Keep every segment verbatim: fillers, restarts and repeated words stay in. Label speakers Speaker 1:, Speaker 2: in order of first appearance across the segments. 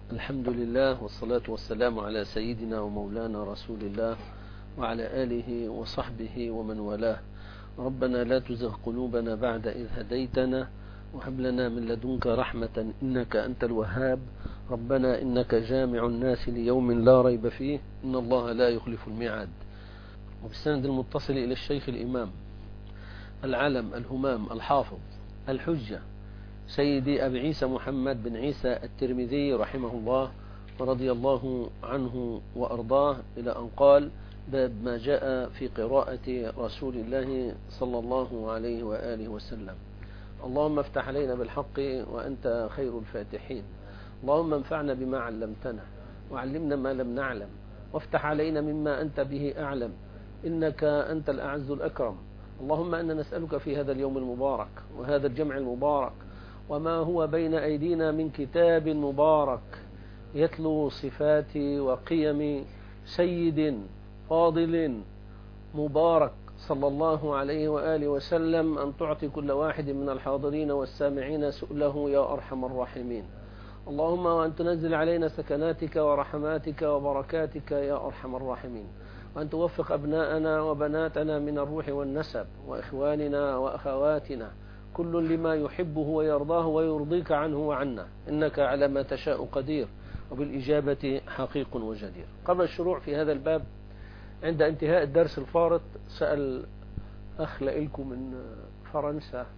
Speaker 1: الحمد لله والصلاة والسلام على سيدنا ومولانا رسول الله وعلى آله وصحبه ومن والاه. ربنا لا تزغ قلوبنا بعد إذ هديتنا وهب لنا من لدنك رحمة إنك أنت الوهاب. ربنا إنك جامع الناس ليوم لا ريب فيه إن الله لا يخلف الميعاد. وبالسند المتصل إلى الشيخ الإمام العلم الهمام الحافظ الحجة سيدي أبي عيسى محمد بن عيسى الترمذي رحمه الله ورضي الله عنه وأرضاه إلى أن قال: باب ما جاء في قراءة رسول الله صلى الله عليه وآله وسلم. اللهم افتح علينا بالحق وأنت خير الفاتحين. اللهم انفعنا بما علمتنا وعلمنا ما لم نعلم وافتح علينا مما أنت به أعلم إنك أنت الأعز الأكرم. اللهم أنا نسألك في هذا اليوم المبارك وهذا الجمع المبارك وما هو بين أيدينا من كتاب مبارك يتلو صفات وقيم سيد فاضل مبارك صلى الله عليه وآله وسلم، أن تعطي كل واحد من الحاضرين والسامعين سؤله يا أرحم الراحمين. اللهم وأن تنزل علينا سكناتك ورحماتك وبركاتك يا أرحم الراحمين، وأن توفق أبناءنا وبناتنا من الروح والنسب وإخواننا وأخواتنا كل لما يحبه ويرضاه ويرضيك عنه وعنا، إنك على ما تشاء قدير وبالإجابة حقيق وجدير. قبل الشروع في هذا الباب، عند انتهاء الدرس الفارط سأل أخ لإلكم من فرنسا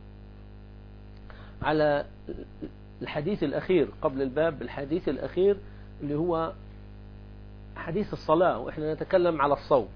Speaker 1: على الحديث الأخير قبل الباب، الحديث الأخير اللي هو حديث الصلاة، وإحنا نتكلم على الصوم.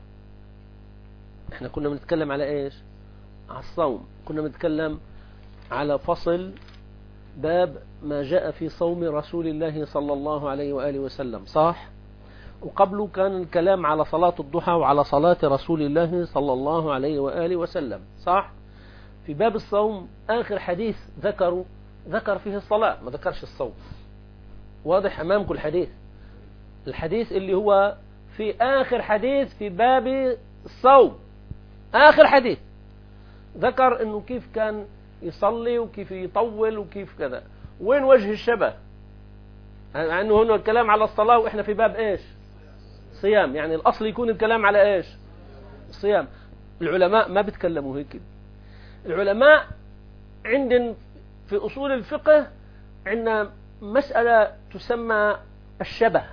Speaker 1: إحنا كنا بنتكلم على إيش؟ على الصوم. كنا بنتكلم على فصل باب ما جاء في صوم رسول الله صلى الله عليه وآله وسلم، صح؟ وقبله كان الكلام على صلاة الضحى وعلى صلاة رسول الله صلى الله عليه وآله وسلم، صح؟ في باب الصوم آخر حديث ذكروا ذكر فيه الصلاة، ما ذكرش الصوم. واضح أمامكم الحديث؟ الحديث اللي هو في آخر حديث في باب الصوم، آخر حديث ذكر إنه كيف كان يصلي وكيف يطول وكيف كذا. وين وجه الشبه؟ مع انه هنا الكلام على الصلاة واحنا في باب ايش؟ صيام. يعني الاصل يكون الكلام على ايش؟ الصيام. العلماء ما بيتكلموا هيك. العلماء عندنا في اصول الفقه عندنا مسألة تسمى الشبه.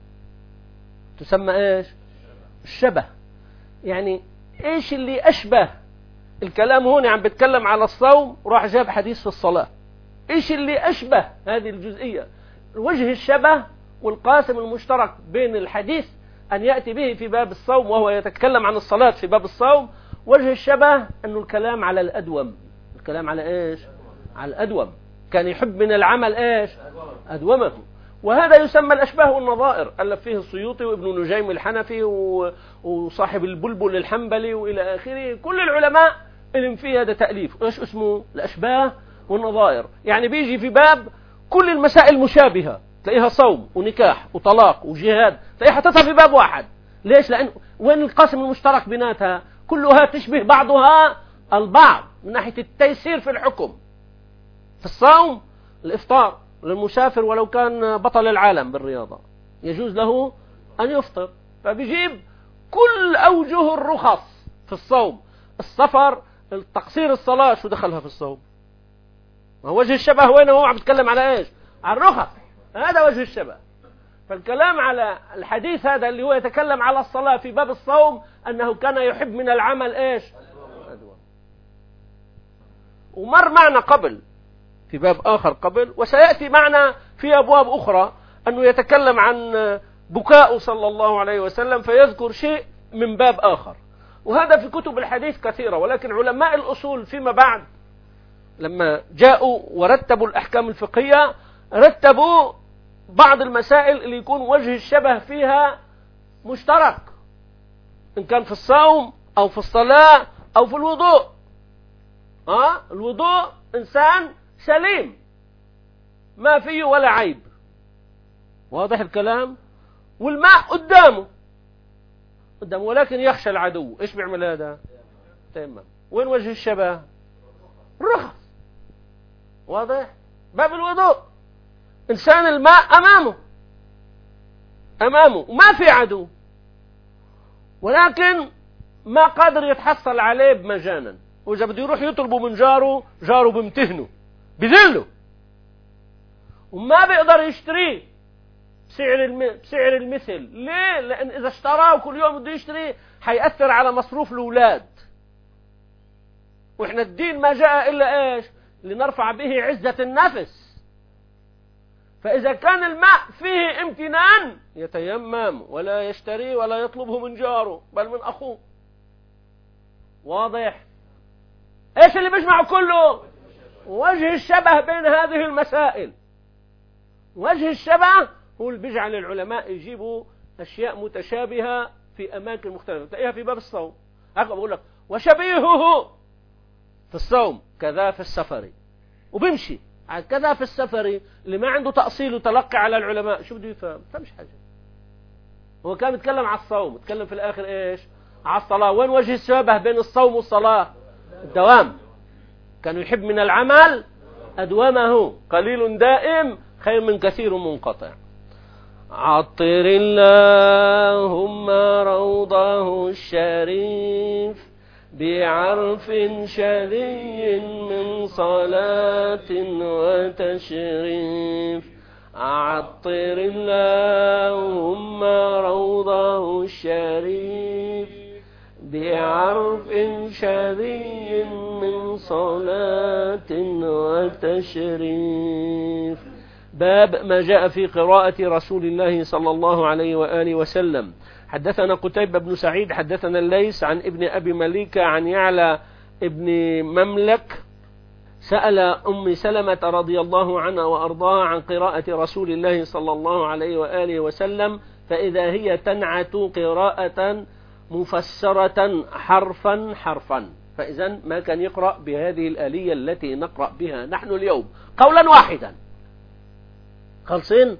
Speaker 1: تسمى ايش؟ الشبه. يعني ايش اللي اشبه الكلام؟ هون عم بتكلم على الصوم وراح جاب حديث في الصلاة. ايش اللي اشبه هذه الجزئية؟ وجه الشبه والقاسم المشترك بين الحديث أن يأتي به في باب الصوم وهو يتكلم عن الصلاة في باب الصوم. وجه الشبه أنه الكلام على الأدوم. الكلام على إيش؟ على الأدوم. كان يحب من العمل إيش؟ أدومه. وهذا يسمى الأشباه والنظائر، ألف فيه السيوطي وابن نجيم الحنفي وصاحب البلبل الحنبلي وإلى آخره. كل العلماء اللي فيه هذا تأليف. إيش اسمه؟ الأشباه والنظائر. يعني بيجي في باب كل المسائل مشابهة، تلاقيها صوم ونكاح وطلاق وجهاد، تلاقيها حطتها في باب واحد. ليش؟ لأن وين القاسم المشترك بيناتها؟ كلها تشبه بعضها البعض من ناحية التيسير في الحكم. في الصوم الإفطار للمسافر ولو كان بطل العالم بالرياضة يجوز له أن يفطر، فبيجيب كل أوجه الرخص في الصوم. السفر، التقصير الصلاة، شو دخلها في الصوم؟ وجه الشبه وين هو عم يتكلم على ايش؟ على الرخص. هذا وجه الشبه. فالكلام على الحديث هذا اللي هو يتكلم على الصلاة في باب الصوم أنه كان يحب من العمل ايش؟ ومر معنا قبل في باب آخر قبل، وسيأتي معنا في أبواب أخرى أنه يتكلم عن بكاء صلى الله عليه وسلم فيذكر شيء من باب آخر. وهذا في كتب الحديث كثيرة، ولكن علماء الأصول فيما بعد لما جاءوا ورتبوا الأحكام الفقهية رتبوا بعض المسائل اللي يكون وجه الشبه فيها مشترك، إن كان في الصوم أو في الصلاة أو في الوضوء. ها؟ الوضوء إنسان سليم ما فيه ولا عيب، واضح الكلام؟ والماء قدامه قدامه ولكن يخشى العدو، إيش بيعمل هذا؟ تمام. وين وجه الشبه؟ الرخص. واضح؟ باب الوضوء إنسان الماء أمامه أمامه وما في عدو، ولكن ما قادر يتحصل عليه بمجانا، وإذا بده يروح يطلبه من جاره جاره بيمتهنه بذله وما بيقدر يشتريه بسعر الم... بسعر المثل. ليه؟ لأن إذا اشتراه كل يوم بده يشتريه حيأثر على مصروف الأولاد، وإحنا الدين ما جاء إلا إيش؟ لنرفع به عزة النفس. فإذا كان الماء فيه امتنان يتيمم ولا يشتري ولا يطلبه من جاره بل من أخوه. واضح؟ إيش اللي بيجمع كله؟ وجه الشبه بين هذه المسائل. وجه الشبه هو اللي بيجعل العلماء يجيبوا أشياء متشابهة في أماكن مختلفة. تلاقيها في باب الصوم، هكذا بقول لك وشبيهه في الصوم كذا في السفر، وبيمشي كذا في السفر. اللي ما عنده تأصيل وتلقي على العلماء شو بده يفهم؟ فهمش حاجة. هو كان بيتكلم على الصوم، بيتكلم في الآخر إيش؟ على الصلاة. وين وجه الشبه بين الصوم والصلاة؟ الدوام. كان يحب من العمل أدومه، قليل دائم خير من كثير منقطع. عطر اللهم روضه الشريف بعرف شذي من صلاة وتشريف. عطر اللهم روضه الشريف بعرف شذي من صلاة وتشريف. باب ما جاء في قراءة رسول الله صلى الله عليه وآله وسلم. حدثنا قتيبة بن سعيد حدثنا الليث عن ابن أبي مليكة عن يعلى ابن مملك سأل أم سلمة رضي الله عنها وأرضاها عن قراءة رسول الله صلى الله عليه وآله وسلم، فإذا هي تنعت قراءة مفسرة حرفا حرفا. فإذا ما كان يقرأ بهذه الآلية التي نقرأ بها نحن اليوم قولا واحدا خلصين.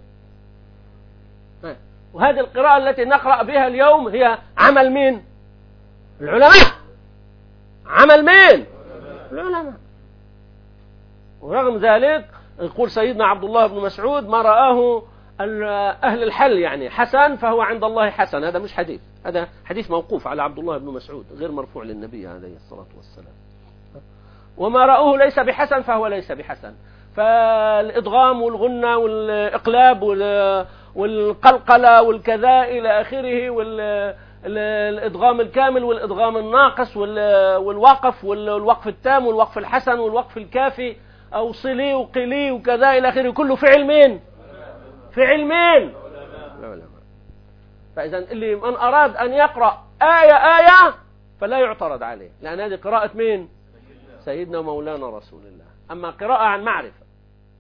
Speaker 1: وهذه القراءة التي نقرأ بها اليوم هي عمل مين؟ العلماء. عمل مين؟ العلماء. ورغم ذلك يقول سيدنا عبد الله بن مسعود ما رآه أهل الحل يعني حسن فهو عند الله حسن. هذا مش حديث، هذا حديث موقوف على عبد الله بن مسعود غير مرفوع للنبي عليه الصلاة والسلام. وما رأوه ليس بحسن فهو ليس بحسن. فالإدغام والغنى والإقلاب والقلقلة والكذا إلى آخره، والإدغام الكامل والإدغام الناقص والوقف والوقف التام والوقف الحسن والوقف الكافي أو صلي وقلي وكذا إلى آخره، كله فعل مين؟ فعل مين؟ العلماء. فإذا اللي من أراد أن يقرأ آية آية فلا يعترض عليه، لأن هذه قراءة مين؟ سيدنا مولانا رسول الله. أما قراءة عن معرفة.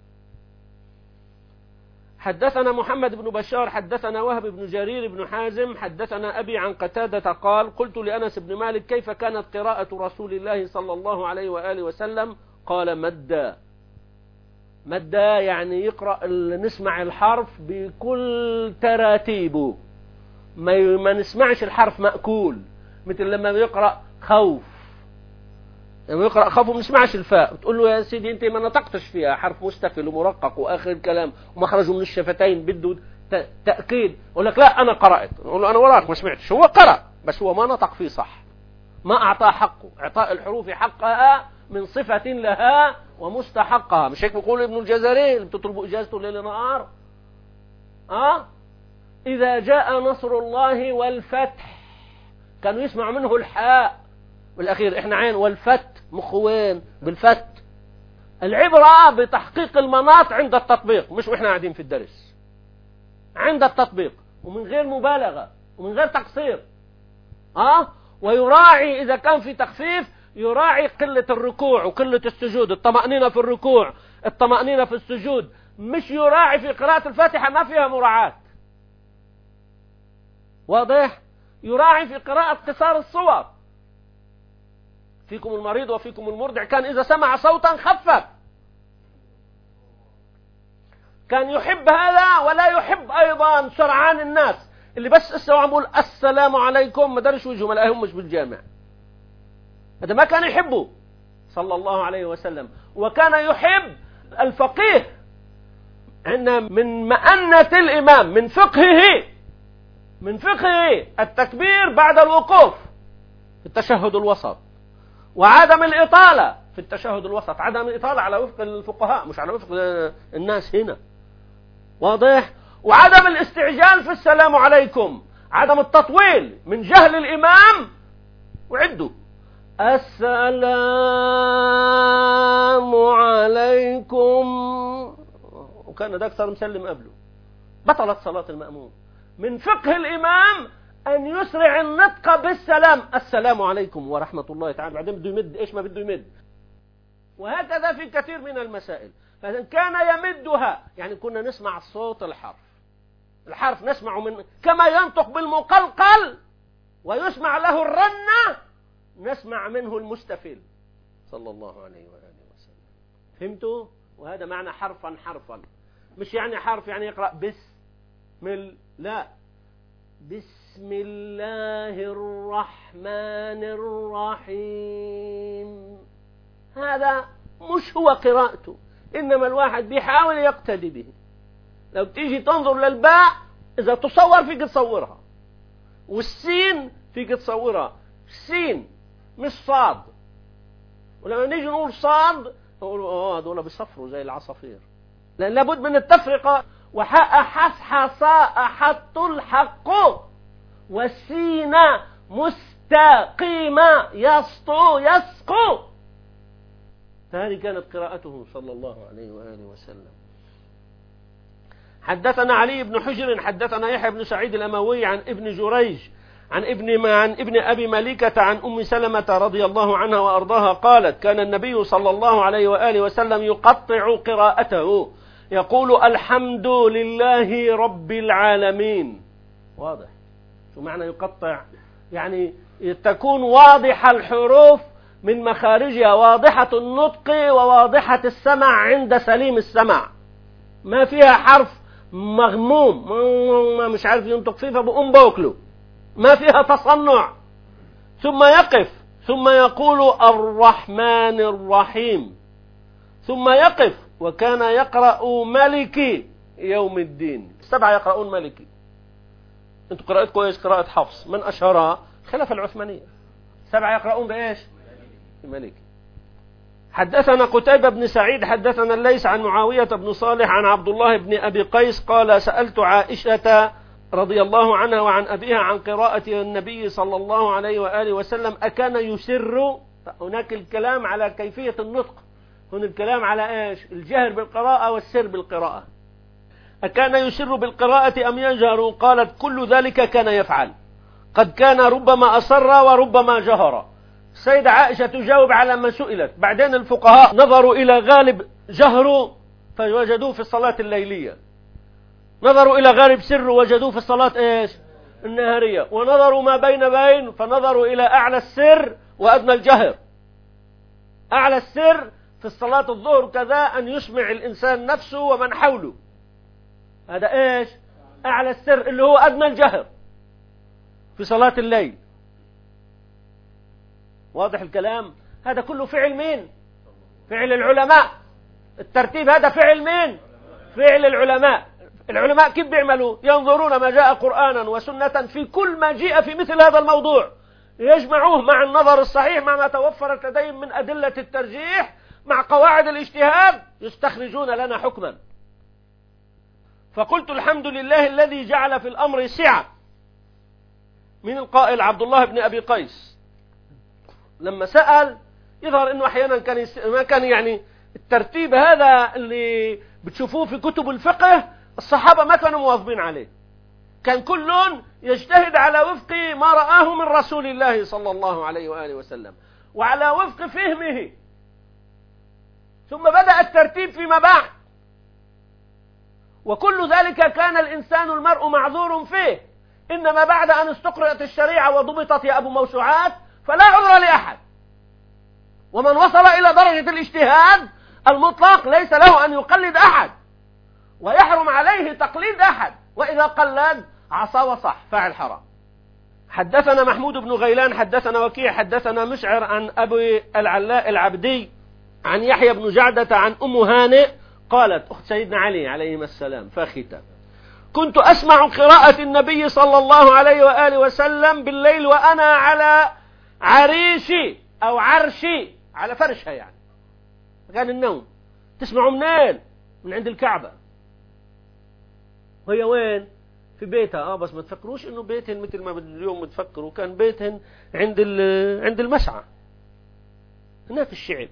Speaker 1: حدثنا محمد بن بشار حدثنا وهب بن جرير بن حازم حدثنا أبي عن قتادة قال قلت لأنس بن مالك كيف كانت قراءة رسول الله صلى الله عليه وآله وسلم؟ قال مدا. مدا يعني يقرأ نسمع الحرف بكل تراتيبه، ما نسمعش الحرف مأكول، مثل لما يقرأ خوف، لما يقرأ خوف ما نسمعش الفاء تقول له يا سيدي انت ما نطقتش فيها، حرف مستفل ومرقق واخر الكلام ومخرجه من الشفتين بده تأكيد. يقول لك لا انا قرأت، يقول له انا وراك ما سمعتش. هو قرأ بس هو ما نطق فيه صح، ما اعطاه حقه، اعطاء الحروف حقها من صفة لها ومستحقها. مش هيك بيقول ابن الجزري اللي بتطلبوا اجازته ليل نهار؟ اه اذا جاء نصر الله والفتح كانوا يسمعوا منه الحاء بالاخير، احنا عين والفت مخ وين؟ بالفت. العبرة بتحقيق المناط عند التطبيق، مش واحنا قاعدين في الدرس، عند التطبيق ومن غير مبالغة ومن غير تقصير. اه ويراعي اذا كان في تخفيف يراعي قلة الركوع وقلة السجود، الطمأنينة في الركوع الطمأنينة في السجود، مش يراعي في قراءة الفاتحة ما فيها مراعاة. واضح؟ يراعي في قراءة قصار الصور، فيكم المريض وفيكم المرضع، كان إذا سمع صوتا خفف، كان يحب هذا ولا يحب أيضا سرعان الناس اللي بس استوى عم بقول السلام عليكم ما دارش وجهه ما لاقيهم مش بالجامع. هذا ما كان يحبه صلى الله عليه وسلم. وكان يحب الفقيه، إن من مأنة الإمام من فقهه من فقه التكبير بعد الوقوف في التشهد الوسط، وعدم الإطالة في التشهد الوسط، عدم الإطالة على وفق الفقهاء مش على وفق الناس هنا، واضح؟ وعدم الاستعجال في السلام عليكم، عدم التطويل من جهل الإمام. وعدوا السلام عليكم، وكان ده أكثر مسلم قبله، بطلت صلاة المأموم. من فقه الإمام أن يسرع النطق بالسلام، السلام عليكم ورحمة الله تعالى، بعدين بده يمد إيش ما بده يمد، وهكذا في كثير من المسائل. فإذا كان يمدها يعني كنا نسمع صوت الحرف، الحرف نسمع من كما ينطق بالمقلقل ويسمع له الرنة، نسمع منه المستفل صلى الله عليه وآله وسلم. فهمتوا؟ وهذا معنى حرفا حرفا، مش يعني حرف يعني يقرأ بسم الله، لا، بسم الله الرحمن الرحيم، هذا مش هو قراءته، إنما الواحد بيحاول يقتدي به. لو تيجي تنظر للباء إذا تصور فيك تصورها، والسين فيك تصورها، سين مش صاد. ولما نيجي نقول صاد نقول اه دول بيصفروا زي العصافير، لأن لابد من التفرقة. وحق حص صاء حط الحق، والسين مستقيمة يسطو يسقو. هذه كانت قراءته صلى الله عليه وآله وسلم. حدثنا علي بن حجر حدثنا يحيى بن سعيد الأموي عن ابن جريج عن ابن عن ابن أبي مليكة عن أم سلمة رضي الله عنها وأرضاها قالت: كان النبي صلى الله عليه وآله وسلم يقطع قراءته يقول: الحمد لله رب العالمين. واضح شو معنى يقطع؟ يعني تكون واضحة الحروف من مخارجها، واضحة النطق وواضحة السمع عند سليم السمع، ما فيها حرف مغموم ما مش عارف ينطق فيه فبقوم بوكله، ما فيها تصنع. ثم يقف ثم يقول الرحمن الرحيم، ثم يقف وكان يقرأ مالكي يوم الدين. السبعة يقرؤون مالكي. انتوا قراءتكم ايش؟ قراءة حفص من أشهرها خلافة العثمانية. سبعة يقرؤون بإيش؟ مالكي. حدثنا قتيبة بن سعيد حدثنا الليث عن معاوية بن صالح عن عبد الله بن أبي قيس قال: سألت عائشة رضي الله عنها وعن أبيها عن قراءة النبي صلى الله عليه وآله وسلم أكان يسر. هناك الكلام على كيفية النطق، هنا الكلام على إيش؟ الجهر بالقراءة والسر بالقراءة. أكان يسر بالقراءة أم يجهر؟ قالت: كل ذلك كان يفعل، قد كان ربما أصر وربما جهر. السيدة عائشة تجاوب على ما سئلت. بعدين الفقهاء نظروا إلى غالب جهر فوجدوه في الصلاة الليلية، نظروا إلى غالب سر وجدوه في الصلاة إيش؟ النهارية، ونظروا ما بين بين فنظروا إلى أعلى السر وأدنى الجهر. أعلى السر في الصلاة الظهر كذا أن يسمع الإنسان نفسه ومن حوله، هذا إيش؟ أعلى السر اللي هو أدنى الجهر في صلاة الليل. واضح الكلام؟ هذا كله فعل مين؟ فعل العلماء. الترتيب هذا فعل مين؟ فعل العلماء. العلماء كيف بيعملوا؟ ينظرون ما جاء قرآنا وسنة في كل ما جاء في مثل هذا الموضوع، يجمعوه مع النظر الصحيح مع ما توفرت لديهم من أدلة الترجيح مع قواعد الاجتهاد، يستخرجون لنا حكما. فقلت: الحمد لله الذي جعل في الأمر سعة. من القائل؟ عبد الله بن أبي قيس. لما سأل يظهر أنه أحيانا كان يس... ما كان يعني الترتيب هذا اللي بتشوفوه في كتب الفقه الصحابة ما كانوا مواظبين عليه، كان كل يجتهد على وفق ما رآه من رسول الله صلى الله عليه وآله وسلم وعلى وفق فهمه، ثم بدأ الترتيب فيما بعد. وكل ذلك كان الإنسان المرء معذور فيه، إنما بعد أن استقرأت الشريعة وضبطت يا أبو موسوعات فلا عذر لأحد. ومن وصل إلى درجة الاجتهاد المطلق ليس له أن يقلد أحد، ويحرم عليه تقليد أحد، وإذا قلد عصى وصح فاعل حرام. حدثنا محمود بن غيلان حدثنا وكيع حدثنا مشعر عن أبي العلاء العبدي عن يحيى بن جعدة عن أم هانئ قالت: أخت سيدنا علي عليه السلام فاختة، كنت أسمع قراءة النبي صلى الله عليه وآله وسلم بالليل وأنا على عريشي أو عرشي، على فرشها يعني مكان النوم. تسمعوا منين؟ من عند الكعبة. وهي وين؟ في بيتها. اه بس ما تفكروش انه بيتهن مثل ما اليوم بتفكروا، كان بيتهن عند عند المسعى هناك الشعب.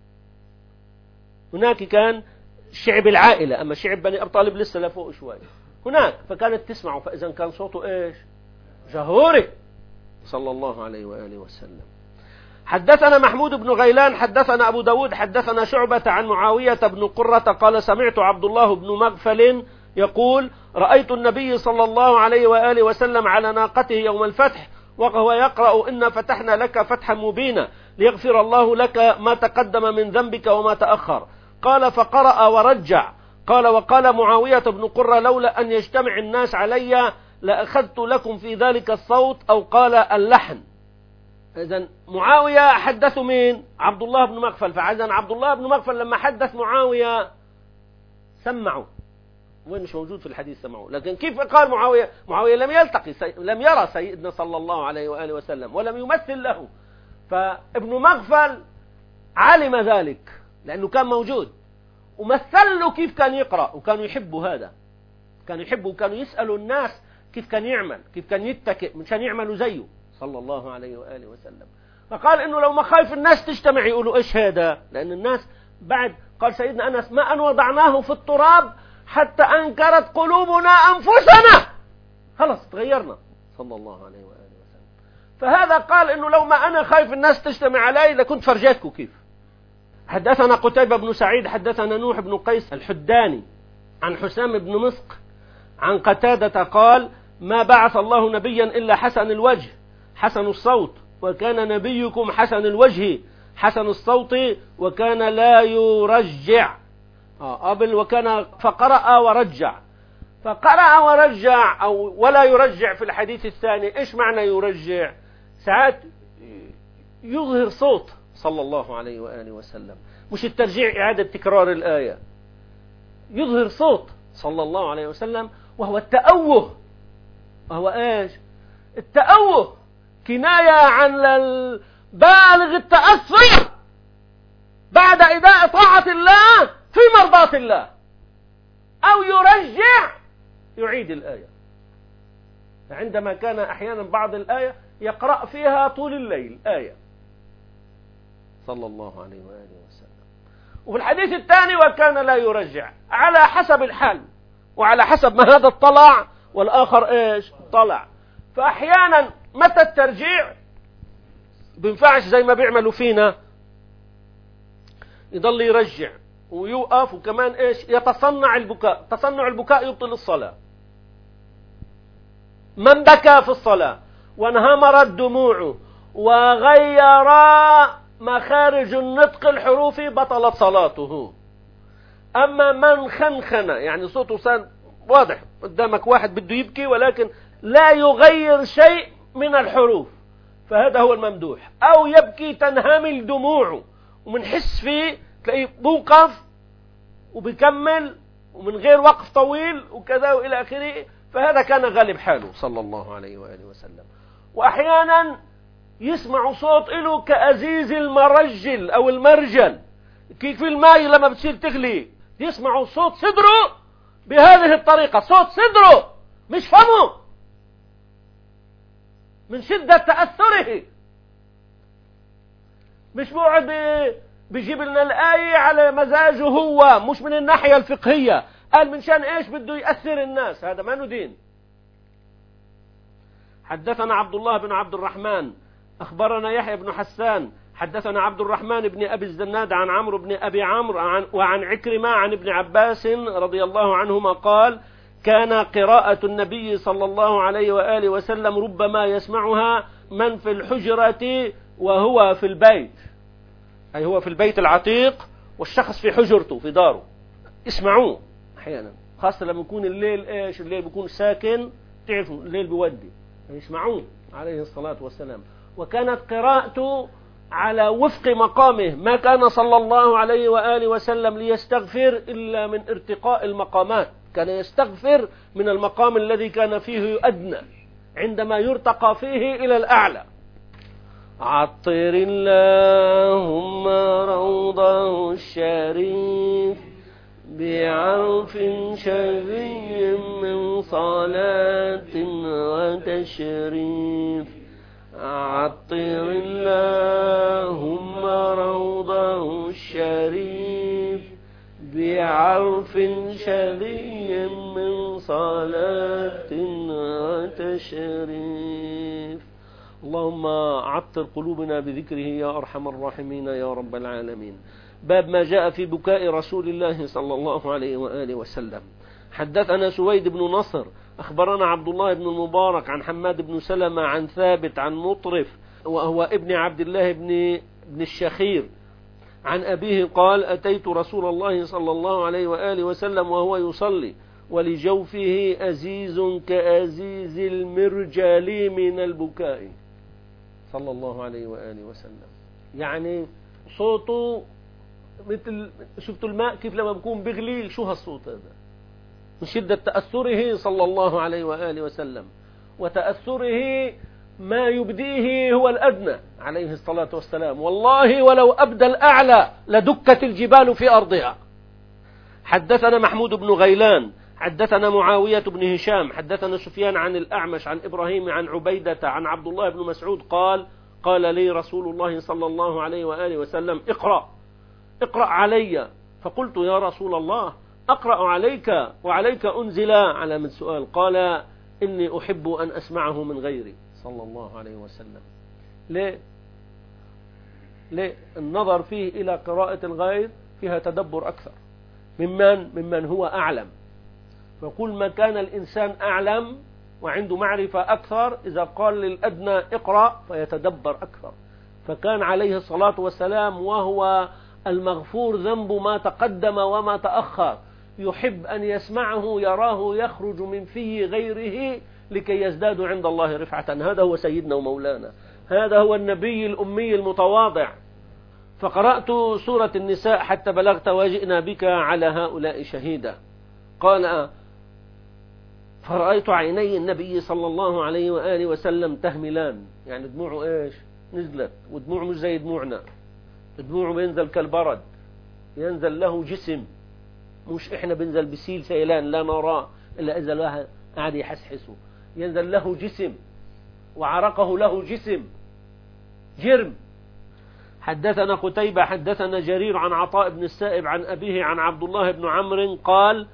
Speaker 1: هناك كان شعب العائلة، اما شعب بني ابي طالب لسه لفوق شوي هناك. فكانت تسمعه، فاذا كان صوته ايش؟ جهوري صلى الله عليه واله وسلم. حدثنا محمود بن غيلان حدثنا أبو داود حدثنا شعبة عن معاوية بن قرة قال سمعت عبد الله بن مغفل يقول رأيت النبي صلى الله عليه وآله وسلم على ناقته يوم الفتح وهو يقرأ إنا فتحنا لك فتحا مبينا ليغفر الله لك ما تقدم من ذنبك وما تأخر. قال فقرأ ورجع. قال وقال معاوية بن قرة لولا أن يجتمع الناس علي لأخذت لكم في ذلك الصوت، أو قال اللحن. إذن معاوية حدثوا مين؟ عبد الله بن مغفل. فإذن عبد الله بن مغفل لما حدث معاوية سمعوا، وين مش موجود في الحديث سمعوا. لكن كيف قال معاوية؟ معاوية لم يلتقي سي... لم يرى سيدنا صلى الله عليه وآله وسلم ولم يمثل له. فابن مغفل علم ذلك لأنه كان موجود ومثل له كيف كان يقرأ، وكانوا يحبوا هذا، كانوا يحبوا وكانوا يسألوا الناس كيف كان يعمل، كيف كان يتكئ مشان يعملوا زيه صلى الله عليه وآله وسلم. فقال إنه لو ما خايف الناس تجتمع يقولوا إيش هذا، لأن الناس بعد قال سيدنا أنس ما أن وضعناه في التراب حتى أنكرت قلوبنا أنفسنا، خلص تغيرنا صلى الله عليه وآله وسلم. فهذا قال إنه لو ما أنا خايف الناس تجتمع علي لكنت فرجتكم كيف. حدثنا قتيبة بن سعيد حدثنا نوح بن قيس الحداني عن حسام بن مسق عن قتادة قال ما بعث الله نبيا إلا حسن الوجه حسن الصوت، وكان نبيكم حسن الوجه حسن الصوت وكان لا يرجع. آه قبل وكان فقرأ ورجع. فقرأ ورجع أو ولا يرجع في الحديث الثاني. إيش معنى يرجع؟ ساعات يظهر صوت صلى الله عليه وآله وسلم، مش الترجيع إعادة تكرار الآية، يظهر صوت صلى الله عليه وسلم، وهو التأوه. وهو إيش؟ التأوه كناية عن بالغ التأثر بعد إداء طاعة الله في مرضاة الله، أو يرجع يعيد الآية. عندما كان أحيانا بعض الآية يقرأ فيها طول الليل آية صلى الله عليه وآله وسلم. وفي الحديث الثاني وكان لا يرجع، على حسب الحال وعلى حسب ما هذا اطلع والآخر إيش طلع. فأحيانا متى الترجيع بينفعش زي ما بيعملوا فينا، يضل يرجع ويوقف وكمان إيش يتصنع البكاء. تصنع البكاء يبطل الصلاة. من بكى في الصلاة وانهمرت دموعه وغير مخارج النطق الحروفي بطلت صلاته. أما من خنخن يعني صوته صار واضح قدامك واحد بده يبكي ولكن لا يغير شيء من الحروف، فهذا هو الممدوح. أو يبكي تنهمل دموعه ومنحس فيه تلاقيه بوقف وبيكمل ومن غير وقف طويل وكذا وإلى آخره. فهذا كان غالب حاله صلى الله عليه وآله وسلم. وأحيانا يسمع صوت له كأزيز المرجل أو المرجل، كيف في الماء لما بتصير تغلي يسمع صوت صدره بهذه الطريقة، صوت صدره مش فمه من شدة تأثره. مش بقعد بيجيب لنا الآية على مزاجه هو، مش من الناحية الفقهية، قال من شان إيش بده يأثر الناس، هذا ما ندين. حدثنا عبد الله بن عبد الرحمن أخبرنا يحيى بن حسان حدثنا عبد الرحمن بن أبي الزناد عن عمرو بن أبي عمرو عن وعن عكرمة عن ابن عباس رضي الله عنهما قال كان قراءة النبي صلى الله عليه وآله وسلم ربما يسمعها من في الحجرة وهو في البيت، أي هو في البيت العتيق والشخص في حجرته في داره يسمعوه أحيانا، خاصة لما يكون الليل إيش الليل بيكون ساكن، تعرفوا الليل بيودي يسمعوه عليه الصلاة والسلام. وكانت قراءته على وفق مقامه، ما كان صلى الله عليه وآله وسلم ليستغفر إلا من ارتقاء المقامات كان يستغفر من المقام الذي كان فيه أدنى عندما يرتقى فيه إلى الأعلى. عطر اللهم روضه الشريف بعرف شذي من صلاة وتشريف. عطر اللهم روضه الشريف بعرف شذي من صلاة وتشريف. اللهم عطر قلوبنا بذكره يا أرحم الراحمين يا رب العالمين. باب ما جاء في بكاء رسول الله صلى الله عليه وآله وسلم. حدثنا سويد بن نصر أخبرنا عبد الله بن المبارك عن حماد بن سلمة عن ثابت عن مطرف وهو ابن عبد الله بن بن الشخير عن أبيه قال أتيت رسول الله صلى الله عليه وآله وسلم وهو يصلي ولجوفه أزيز كأزيز المرجال من البكاء صلى الله عليه وآله وسلم. يعني صوته مثل شفتوا الماء كيف لما بيكون بيغلي، شو هالصوت هذا من شدة تأثره صلى الله عليه وآله وسلم، وتأثره ما يبديه هو الأدنى عليه الصلاة والسلام. والله ولو أبدى الأعلى لدكت الجبال في أرضها. حدثنا محمود بن غيلان حدثنا معاوية بن هشام حدثنا سفيان عن الأعمش عن إبراهيم عن عبيدة عن عبد الله بن مسعود قال قال لي رسول الله صلى الله عليه وآله وسلم اقرأ اقرأ علي. فقلت يا رسول الله أقرأ عليك وعليك أنزل على من سؤال. قال إني أحب أن أسمعه من غيري صلى الله عليه وسلم. ليه؟ ليه؟ النظر فيه إلى قراءة الغير فيها تدبر أكثر ممن, ممن هو أعلم. فكل ما كان الإنسان أعلم وعنده معرفة أكثر إذا قال للأدنى اقرأ فيتدبر أكثر. فكان عليه الصلاة والسلام وهو المغفور ذنب ما تقدم وما تأخر يحب أن يسمعه يراه يخرج من فيه غيره لكي يزداد عند الله رفعة. هذا هو سيدنا ومولانا، هذا هو النبي الأمي المتواضع. فقرأت سورة النساء حتى بلغت وجئنا بك على هؤلاء شهيدا. قال فرأيت عيني النبي صلى الله عليه وآله وسلم تهملان، يعني دموعه إيش نزلت، ودموعه مش زي دموعنا، دموعه بينزل كالبرد، ينزل له جسم، مش إحنا بنزل بسيل سيلان لا نراه إلا إذا الله قاعد يحسحسه. ينزل له جسم وعرقه له جسم جرم. حدثنا قتيبة حدثنا جرير عن عطاء بن السائب عن أبيه عن عبد الله بن عمرو قال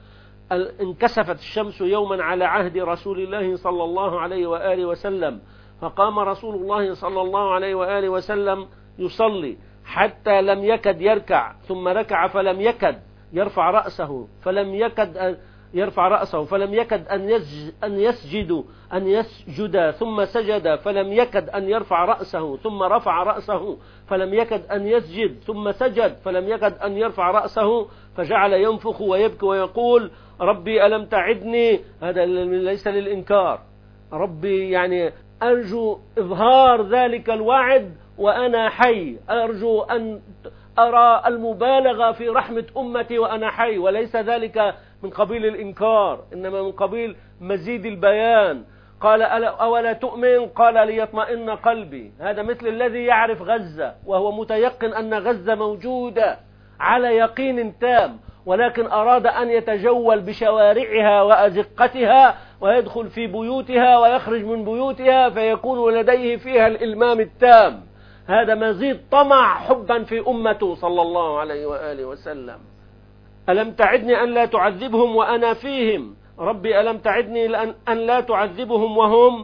Speaker 1: انكسفت الشمس يوما على عهد رسول الله صلى الله عليه وآله وسلم، فقام رسول الله صلى الله عليه وآله وسلم يصلي حتى لم يكد يركع، ثم ركع فلم يكد يرفع رأسه فلم يكد أن يرفع رأسه فلم يكد أن أن يسجد أن يسجد ثم سجد فلم يكد أن يرفع رأسه ثم رفع رأسه فلم يكد أن يسجد ثم سجد فلم يكد أن يرفع رأسه، فجعل ينفخ ويبكي ويقول ربي ألم تعدني. هذا ليس للإنكار، ربي يعني أرجو إظهار ذلك الوعد وأنا حي، أرجو أن أرى المبالغة في رحمة أمتي وأنا حي، وليس ذلك من قبيل الإنكار إنما من قبيل مزيد البيان. قال أولا تؤمن؟ قال ليطمئن قلبي. هذا مثل الذي يعرف غزة وهو متيقن أن غزة موجودة على يقين تام، ولكن أراد أن يتجول بشوارعها وأزقتها ويدخل في بيوتها ويخرج من بيوتها فيكون لديه فيها الإلمام التام. هذا مزيد طمع حبا في أمته صلى الله عليه وآله وسلم. ألم تعدني أن لا تعذبهم وأنا فيهم، ربي ألم تعدني أن لا تعذبهم وهم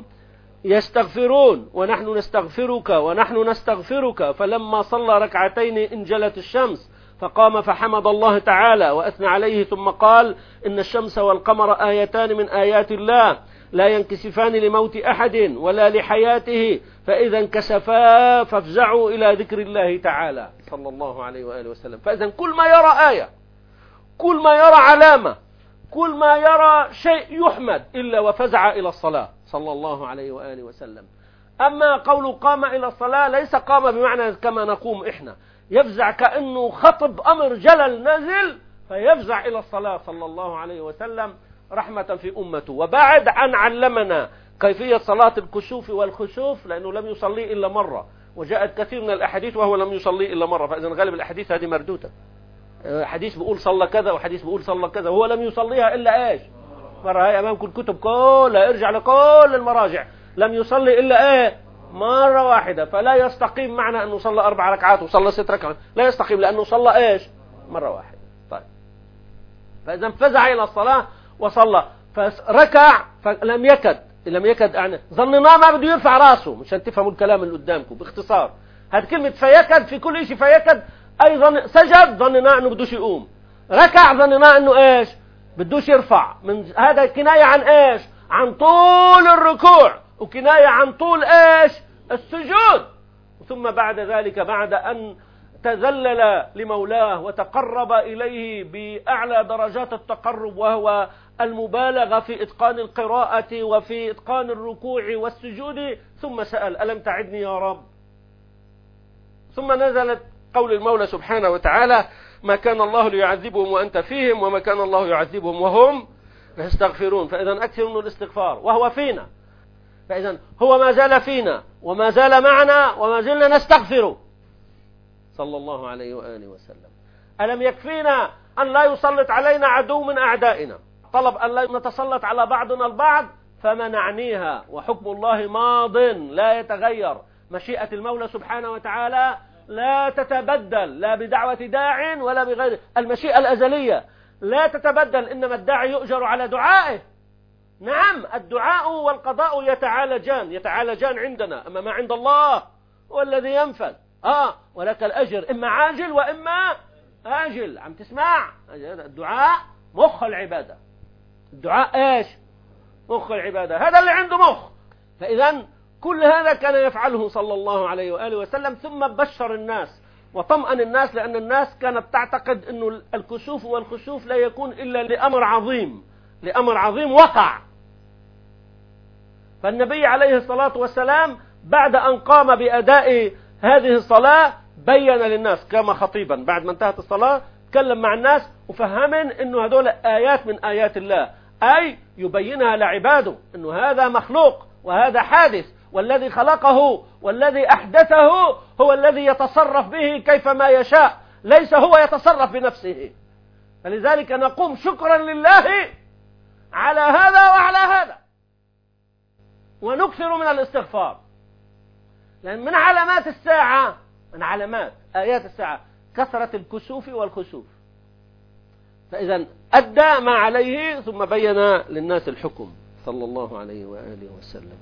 Speaker 1: يستغفرون ونحن نستغفرك ونحن نستغفرك. فلما صلى ركعتين انجلت الشمس فقام فحمد الله تعالى وأثنى عليه، ثم قال إن الشمس والقمر آيتان من آيات الله لا ينكسفان لموت أحد ولا لحياته، فإذا انكسفا فافزعوا إلى ذكر الله تعالى صلى الله عليه وآله وسلم. فإذا كل ما يرى آية، كل ما يرى علامة، كل ما يرى شيء يحمد إلا وفزع إلى الصلاة صلى الله عليه وآله وسلم. أما قول قام إلى الصلاة ليس قام بمعنى كما نقوم إحنا، يفزع كأنه خطب أمر جلل نزل فيفزع إلى الصلاة صلى الله عليه وسلم رحمة في أمته. وبعد أن علمنا كيفية صلاة الكسوف والخسوف، لأنه لم يصلي إلا مرة، وجاءت كثير من الأحاديث وهو لم يصلي إلا مرة، فإذا غالب الأحاديث هذه مردودة. حديث بيقول صلى كذا وحديث بيقول صلى كذا، وهو لم يصليها إلا إيش؟ مرة. هي أمامكم الكتب كلها، ارجع لكل المراجع، لم يصلي إلا إيه؟ مرة واحدة. فلا يستقيم معنى أنه صلى أربع ركعات وصلى ست ركعات، لا يستقيم، لأنه صلى إيش؟ مرة واحدة. طيب، فإذا فزع إلى الصلاة وصلى، فركع فلم يكد لم يكد يعني ظننا ما بده يرفع راسه، مشان تفهموا الكلام اللي قدامكم باختصار. هذه كلمة فيكد في كل شيء، فيكد أي ظن سجد ظننا أنه بدوش يقوم، ركع ظننا أنه إيش؟ بدوش يرفع. من هذا كناية عن إيش؟ عن طول الركوع، وكناية عن طول إيش؟ السجود. ثم بعد ذلك، بعد أن تذلل لمولاه وتقرب إليه بأعلى درجات التقرب، وهو المبالغة في إتقان القراءة وفي إتقان الركوع والسجود، ثم سأل: ألم تعدني يا رب؟ ثم نزلت قول المولى سبحانه وتعالى: ما كان الله ليعذبهم وأنت فيهم وما كان الله يعذبهم وهم يستغفرون. فإذا أكثر من الاستغفار وهو فينا، فإذا هو ما زال فينا وما زال معنا وما زلنا نستغفره صلى الله عليه وآله وسلم. ألم يكفينا أن لا يسلط علينا عدو من أعدائنا؟ طلب أن لا نتسلط على بعضنا البعض فمنعنيها، وحكم الله ماض لا يتغير. مشيئة المولى سبحانه وتعالى لا تتبدل، لا بدعوة داع ولا بغيره. المشيئة الأزلية لا تتبدل، إنما الداعي يؤجر على دعائه. نعم، الدعاء والقضاء يتعالجان يتعالجان عندنا، أما ما عند الله هو الذي ينفذ. آه ولك الأجر إما عاجل وإما آجل. عم تسمع؟ الدعاء مخ العبادة. الدعاء إيش؟ مخ العبادة. هذا اللي عنده مخ. فإذا كل هذا كان يفعله صلى الله عليه وآله وسلم. ثم بشر الناس وطمأن الناس، لأن الناس كانت تعتقد أنه الكسوف والخسوف لا يكون إلا لأمر عظيم لأمر عظيم وقع. فالنبي عليه الصلاة والسلام بعد أن قام بأداء هذه الصلاة بين للناس، كما خطيبا بعد ما انتهت الصلاة تكلم مع الناس وفهمن أنه هذول آيات من آيات الله، أي يبينها لعباده أنه هذا مخلوق وهذا حادث، والذي خلقه والذي أحدثه هو الذي يتصرف به كيفما يشاء، ليس هو يتصرف بنفسه. فلذلك نقوم شكرا لله على هذا وعلى هذا، ونكثر من الاستغفار. لأن من علامات الساعة، من علامات آيات الساعة كثرة الكسوف والخسوف. فإذا أدى ما عليه ثم بين للناس الحكم صلى الله عليه وآله وسلم.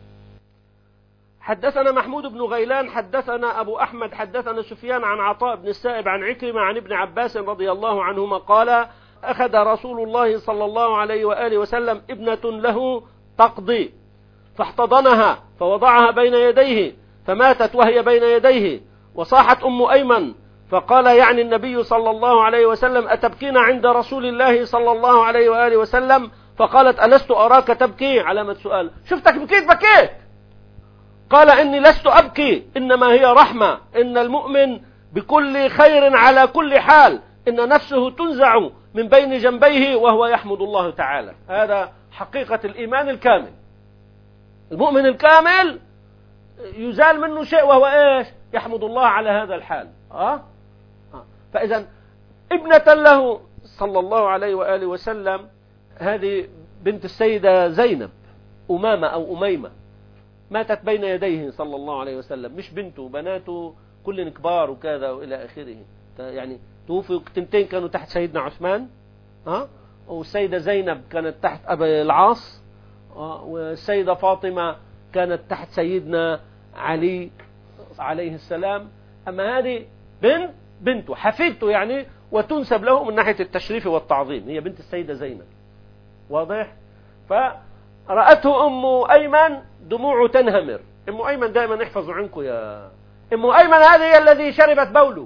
Speaker 1: حدثنا محمود بن غيلان حدثنا أبو أحمد حدثنا سفيان عن عطاء بن السائب عن عكرمة عن ابن عباس رضي الله عنهما قال: أخذ رسول الله صلى الله عليه وآله وسلم ابنة له تقضي فاحتضنها فوضعها بين يديه فماتت وهي بين يديه، وصاحت أم أيمن فقال يعني النبي صلى الله عليه وسلم: أتبكين عند رسول الله صلى الله عليه وآله وسلم؟ فقالت: ألست أراك تبكي؟ علامة سؤال. شفتك بكيت بكيت. قال: إني لست أبكي، إنما هي رحمة، إن المؤمن بكل خير على كل حال، إن نفسه تنزع من بين جنبيه وهو يحمد الله تعالى. هذا حقيقة الإيمان الكامل. المؤمن الكامل يزال منه شيء وهو إيش؟ يحمد الله على هذا الحال. أه؟ أه. فإذا ابنة له صلى الله عليه وآله وسلم، هذه بنت السيدة زينب أمامة أو أميمة، ماتت بين يديه صلى الله عليه وسلم. مش بنته، بناته كلن كبار وكذا وإلى آخره. يعني توفوا تنتين كانوا تحت سيدنا عثمان، أه؟ والسيدة زينب كانت تحت أبي العاص، أه؟ والسيدة فاطمة كانت تحت سيدنا علي عليه السلام. أما هذه بنت بنته حفيدته يعني، وتنسب له من ناحية التشريف والتعظيم، هي بنت السيدة زينب. واضح؟ فرأته أم أيمن دموع تنهمر. أم أيمن دائما احفظوا عنكم يا أم أيمن، هذه هي الذي شربت بوله،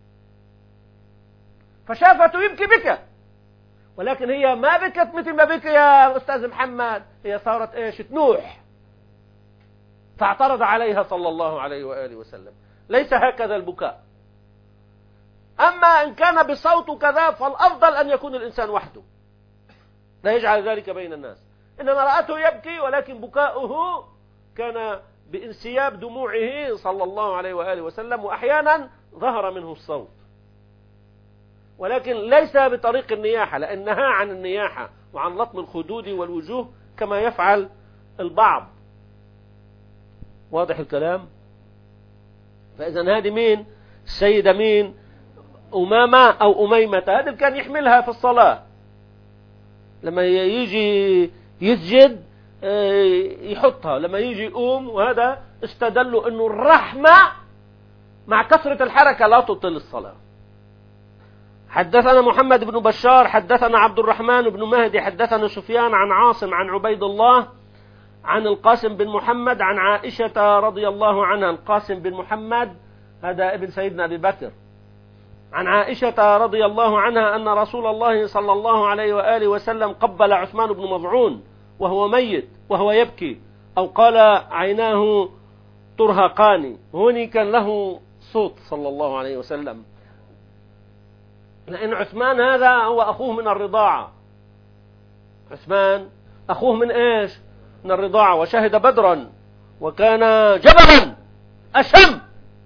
Speaker 1: فشافته يبكي بكى، ولكن هي ما بكت مثل ما بكى يا أستاذ محمد، هي صارت إيش؟ تنوح. فاعترض عليها صلى الله عليه وآله وسلم: ليس هكذا البكاء، أما إن كان بصوت كذا فالأفضل أن يكون الإنسان وحده، لا يجعل ذلك بين الناس. إنما رأته يبكي ولكن بكاؤه كان بانسياب دموعه صلى الله عليه وآله وسلم، وأحيانا ظهر منه الصوت، ولكن ليس بطريق النياحة، لأن نهى عن النياحة وعن لطم الخدود والوجوه كما يفعل البعض. واضح الكلام؟ فإذا هذه مين؟ السيدة مين؟ أمامة أو أميمة، هذا كان يحملها في الصلاة، لما يجي يسجد يحطها، لما يجي يقوم، وهذا استدلوا أنه الرحمة مع كثرة الحركة لا تبطل الصلاة. حدثنا محمد بن بشار حدثنا عبد الرحمن بن مهدي حدثنا سفيان عن عاصم عن عبيد الله عن القاسم بن محمد عن عائشة رضي الله عنها. القاسم بن محمد هذا ابن سيدنا أبي بكر. عن عائشة رضي الله عنها أن رسول الله صلى الله عليه وآله وسلم قبل عثمان بن مظعون وهو ميت وهو يبكي، أو قال عيناه ترهقان. هوني كان له صوت صلى الله عليه وسلم، لأن عثمان هذا هو أخوه من الرضاعة. عثمان أخوه من إيش؟ من الرضاعة، وشهد بدرا وكان جبلا أشم،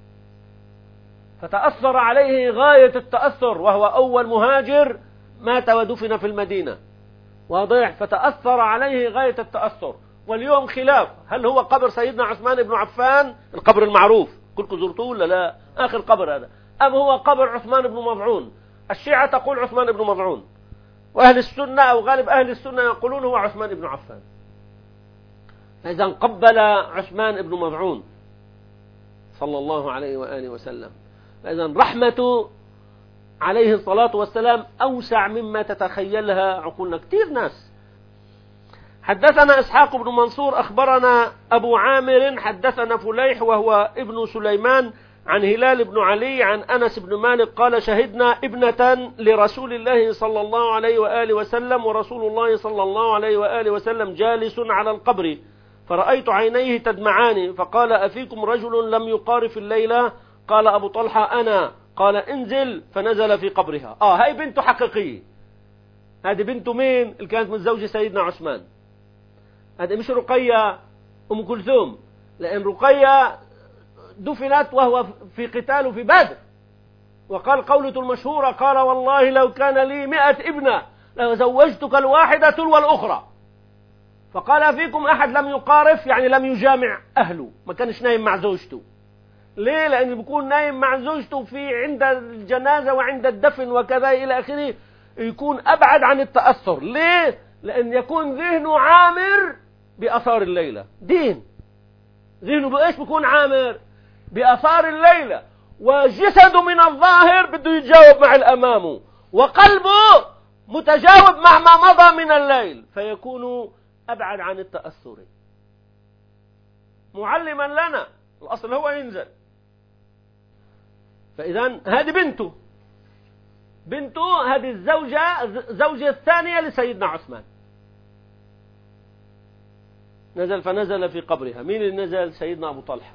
Speaker 1: فتأثر عليه غاية التأثر، وهو أول مهاجر مات ودفن في المدينة. واضح؟ فتأثر عليه غاية التأثر. واليوم خلاف، هل هو قبر سيدنا عثمان بن عفان القبر المعروف كلكم زرتوه ولا لا؟ آخر قبر هذا، أم هو قبر عثمان بن مظعون؟ الشيعة تقول عثمان بن مظعون، وأهل السنة أو غالب أهل السنة يقولون هو عثمان بن عفان. إذا قبل عثمان بن مظعون صلى الله عليه وآله وسلم. إذا رحمة عليه الصلاة والسلام أوسع مما تتخيلها عقولنا. كثير ناس. حدثنا إسحاق بن منصور أخبرنا أبو عامر حدثنا فليح وهو ابن سليمان عن هلال بن علي عن أنس بن مالك قال شهدنا ابنة لرسول الله صلى الله عليه وآله وسلم، ورسول الله صلى الله عليه وآله وسلم جالس على القبر، فرأيت عينيه تدمعان، فقال أفيكم رجل لم يقارف الليلة؟ قال أبو طلحة أنا. قال انزل، فنزل في قبرها. آه هاي بنته حقيقية. هذه بنته مين؟ اللي كانت من زوج سيدنا عثمان. هذه مش رقية أم كلثوم، لأن رقية دفنت وهو في قتال في بدر، وقال قولته المشهورة قال والله لو كان لي مئة ابنة لزوجتك الواحدة تلو الأخرى. فقال فيكم أحد لم يقارف، يعني لم يجامع أهله، ما كانش نايم مع زوجته. ليه؟ لأنه بيكون نايم مع زوجته في عند الجنازة وعند الدفن وكذا إلى آخره، يكون أبعد عن التأثر. ليه؟ لأن يكون ذهنه عامر بأثار الليلة. دين ذهنه بإيش بيكون عامر؟ بأثار الليلة، وجسده من الظاهر بده يتجاوب مع الأمام، وقلبه متجاوب مع ما مضى من الليل، فيكون أبعد عن التأثر. معلما لنا، الأصل هو ينزل. فإذا هذه بنته بنته هذه الزوجة الزوجة الثانية لسيدنا عثمان. نزل فنزل في قبرها. مين اللي نزل؟ سيدنا أبو طلحة.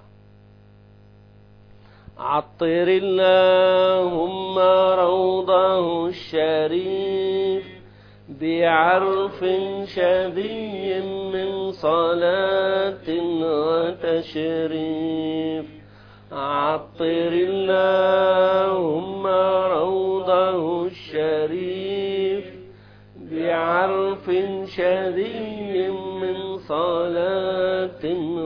Speaker 1: عطر اللهم روضه الشريف بعرف شذي من صلاة وتشريف. عطر اللهم روضه الشريف بعرف شذي من صلاة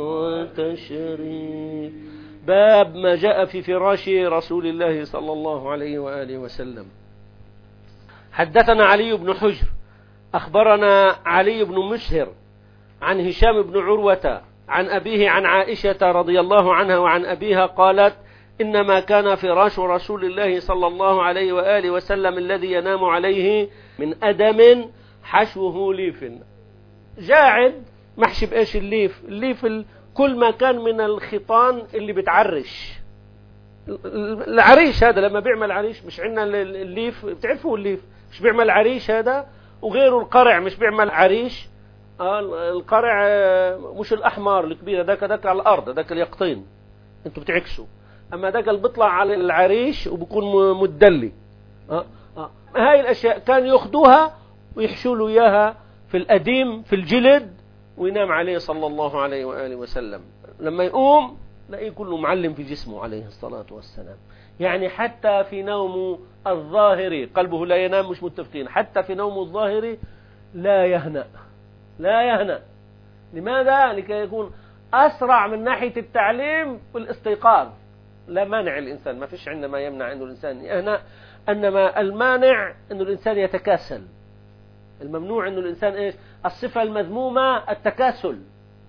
Speaker 1: وتشريف. باب ما جاء في فراش رسول الله صلى الله عليه وآله وسلم. حدثنا علي بن حجر أخبرنا علي بن مشهر عن هشام بن عروة عن أبيه عن عائشة رضي الله عنها وعن أبيها قالت إنما كان فراش رسول الله صلى الله عليه وآله وسلم الذي ينام عليه من أدم حشوه ليف. جاعد محشي بإيش؟ الليف. الليف كل ما كان من الخيطان اللي بتعرش. العريش هذا لما بيعمل عريش، مش عندنا الليف، بتعرفوا الليف مش بيعمل عريش هذا، وغيره القرع مش بيعمل عريش. آه القرع مش الأحمر الكبير، ذاك ذاك على الأرض، ذاك اليقطين، انتوا بتعكسوا. أما دجل بيطلع على العريش وبيكون مدلي. أه؟ أه. هاي الأشياء كان يأخذوها ويحشوا له إياها في القديم في الجلد وينام عليه صلى الله عليه وآله وسلم. لما يقوم لاقيه كله معلم في جسمه عليه الصلاة والسلام. يعني حتى في نوم الظاهري قلبه لا ينام، مش متفقين، حتى في نوم الظاهري لا يهنأ لا يهنأ. لماذا؟ لكي يكون أسرع من ناحية التعليم والاستيقاظ. لا مانع الإنسان، ما فيش عندنا ما يمنع أنه الإنسان يهنأ، إنما المانع أنه الإنسان يتكاسل. الممنوع أنه الإنسان إيش؟ الصفة المذمومة التكاسل.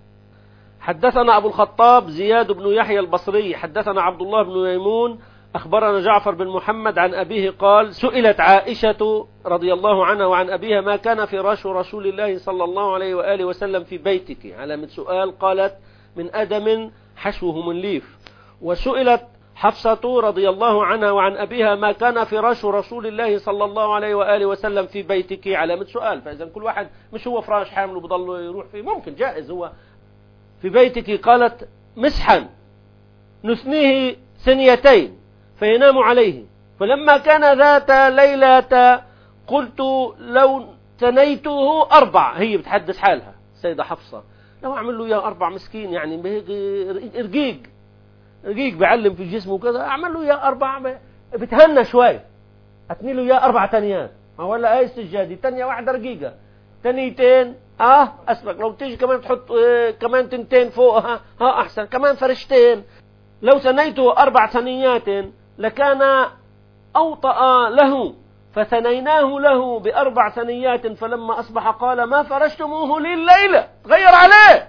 Speaker 1: حدثنا أبو الخطاب زياد بن يحيى البصري حدثنا عبد الله بن ميمون أخبرنا جعفر بن محمد عن أبيه قال: سئلت عائشة رضي الله عنها وعن أبيها ما كان فراش رسول الله صلى الله عليه وآله وسلم في بيتك؟ علامة سؤال. قالت: من أدم حشوه من ليف. وسئلت حفصة رضي الله عنها وعن أبيها ما كان فراش رسول الله صلى الله عليه وآله وسلم في بيتك؟ علامة سؤال. فإذا كل واحد مش هو فراش حامل وبضل يروح فيه، ممكن جائز هو في بيتك. قالت: مسحا نثنيه ثنيتين فينام عليه، فلما كان ذات ليلة قلت لو ثنيته أربع. هي بتحدث حالها السيدة حفصة، لو أعمل له إياه أربع مسكين، يعني رقيق رقيق بعلم في جسمه كذا، أعمل له إياه أربع بتهنى شوي، أتني له إياه أربع تنيات. ما ولا أي سجادي تنية واحدة رقيقة، تنيتين اه أسبق، لو تيجي كمان تحط اه كمان تنتين فوقها ها أحسن، كمان فرشتين. لو ثنيته أربع ثنيات لكان أوطأ له، فثنيناه له بأربع ثنيات، فلما أصبح قال: ما فرشتموه لي الليلة؟ تغير عليه،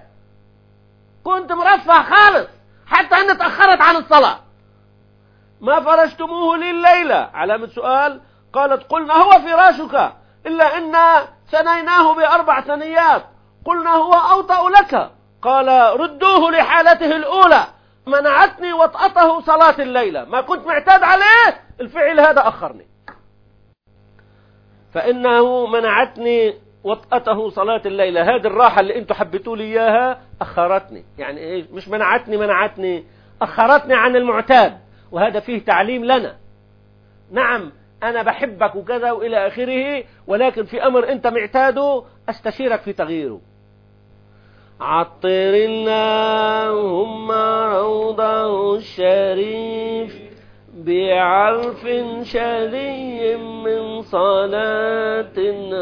Speaker 1: كنت مرفع خالص حتى أن تأخرت عن الصلاة. ما فرشتموه لي الليلة؟ علامة سؤال. قالت: قلنا هو فراشك إلا أن ثنيناه بأربع ثنيات، قلنا هو أوطأ لك. قال: ردوه لحالته الأولى، منعتني وطأته صلاة الليلة، ما كنت معتاد عليه، الفعل هذا أخرني، فإنه منعتني وطأته صلاة الليلة. هذه الراحة اللي انتم حبيتوا لي إياها أخرتني. يعني إيه؟ مش منعتني منعتني أخرتني عن المعتاد، وهذا فيه تعليم لنا. نعم أنا بحبك وكذا وإلى آخره، ولكن في أمر أنت معتاده أستشيرك في تغييره. عطر اللهم روضه الشريف بعرف شري من صلاة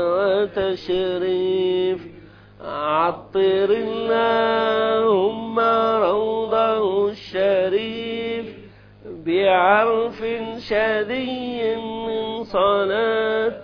Speaker 1: وتشريف. عطر اللهم روضه الشريف بعرف شري من صلاة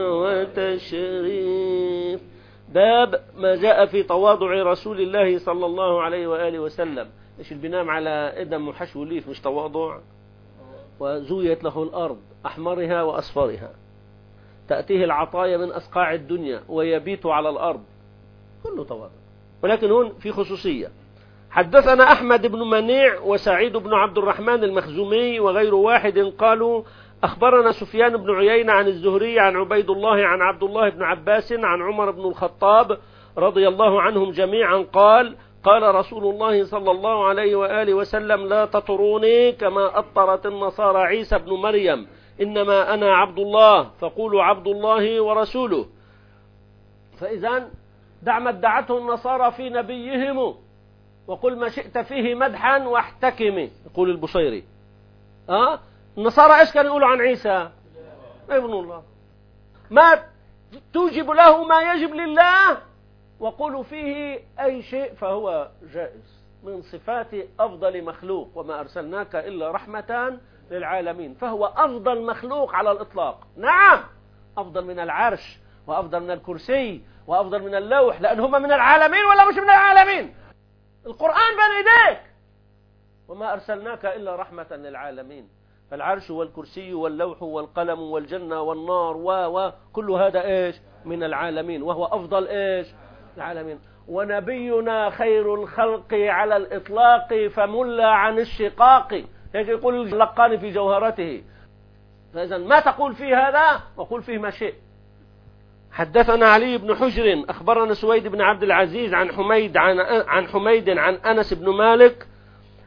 Speaker 1: وتشريف. باب ما جاء في تواضع رسول الله صلى الله عليه وآله وسلم. إيش اللي بينام على إدم وحشو ليف مش تواضع؟ وزويت له الأرض أحمرها وأصفرها، تأتيه العطايا من أصقاع الدنيا ويبيت على الأرض، كله تواضع. ولكن هون في خصوصية. حدثنا أحمد بن منيع وسعيد بن عبد الرحمن المخزومي وغير واحد قالوا أخبرنا سفيان بن عيينة عن الزهري عن عبيد الله عن عبد الله بن عباس عن عمر بن الخطاب رضي الله عنهم جميعا قال: قال رسول الله صلى الله عليه وآله وسلم: لا تطروني كما أطرت النصارى عيسى بن مريم، إنما أنا عبد الله فقولوا عبد الله ورسوله. فإذا دع ما ادعته النصارى في نبيهم وقل ما شئت فيه مدحا واحتكمي، يقول البصيري. أه؟ النصارى إيش كانوا يقولوا عن عيسى؟ ابن الله. ما توجب له ما يجب لله وقولوا فيه أي شيء فهو جائز، من صفات أفضل مخلوق، وما أرسلناك إلا رحمة للعالمين، فهو أفضل مخلوق على الإطلاق. نعم أفضل من العرش وأفضل من الكرسي وأفضل من اللوح، لأنهما من العالمين ولا مش من العالمين؟ القرآن بين يديك: وما أرسلناك إلا رحمة للعالمين. فالعرش والكرسي واللوح والقلم والجنة والنار وكل هذا إيش؟ من العالمين، وهو أفضل إيش؟ العالمين. ونبينا خير الخلق على الإطلاق فملا عن الشقاق، هيك يقول اللقاني في جوهرته. فإذا ما تقول فيه هذا وقول فيه ما شئ. حدثنا علي بن حجر أخبرنا سويد بن عبد العزيز عن حميد عن عن حميد عن أنس بن مالك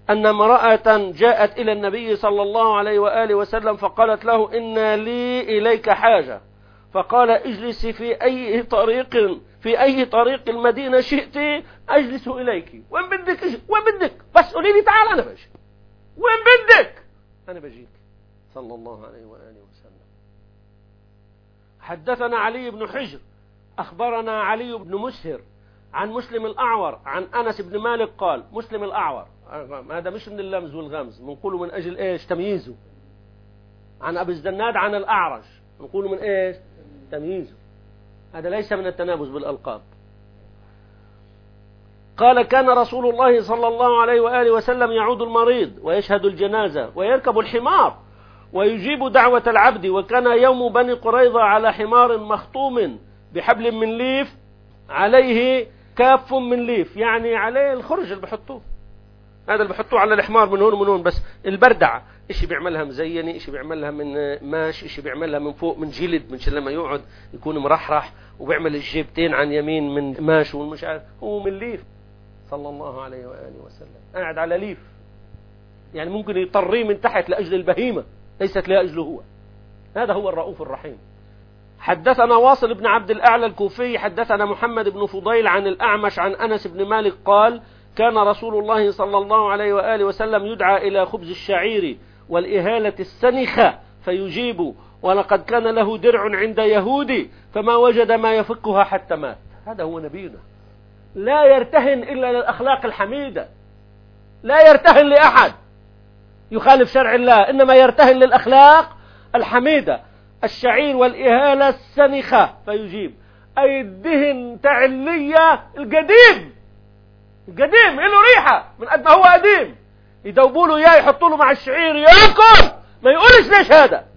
Speaker 1: أن امرأة جاءت إلى النبي صلى الله عليه وآله وسلم فقالت له إن لي إليك حاجة، فقال اجلسي في أي طريق في أي طريق المدينة شئت أجلس إليك، وين بدك وين بدك بس قولي لي تعال أنا بجي، وين بدك أنا بجيك صلى الله عليه وآله وسلم. حدثنا علي بن حجر أخبرنا علي بن مسهر عن مسلم الأعور عن أنس بن مالك قال، مسلم الأعور هذا مش من اللمز والغمز، بنقوله من أجل إيش؟ تمييزه. عن أبي الزناد عن الأعرج نقوله من إيش؟ تمييزه، هذا ليس من التنابز بالألقاب. قال كان رسول الله صلى الله عليه وآله وسلم يعود المريض ويشهد الجنازة ويركب الحمار ويجيب دعوة العبد، وكان يوم بني قريظة على حمار مخطوم بحبل من ليف عليه كاف من ليف، يعني عليه الخرج اللي بحطوه، هذا اللي بحطوه على الحمار من هون ومن هون، بس البردعة إشي بيعملها مزينة، إشي بيعملها من ماش، إشي بيعملها من فوق من جلد، من لما يقعد يكون مرحرح، وبيعمل الجيبتين عن يمين من ماش ومش عارف، هو من ليف صلى الله عليه وآله وسلم، قاعد على ليف، يعني ممكن يطريه من تحت لأجل البهيمة ليست لأجله هو. هذا هو الرؤوف الرحيم. حدثنا واصل بن عبد الأعلى الكوفي حدثنا محمد بن فضيل عن الأعمش عن أنس بن مالك قال كان رسول الله صلى الله عليه وآله وسلم يدعى إلى خبز الشعير والإهالة السنخة فيجيب، ولقد كان له درع عند يهودي فما وجد ما يفكها حتى مات. هذا هو نبينا، لا يرتهن إلا للأخلاق الحميدة، لا يرتهن لأحد يخالف شرع الله، إنما يرتهن للأخلاق الحميدة. الشعير والإهالة السنخة فيجيب، أي الدهن تعلية القديم، القديم له ريحة من قد ما هو قديم، يدوبوا له إياه يحطوا له مع الشعير يأكل، ما يقولش ليش هذا.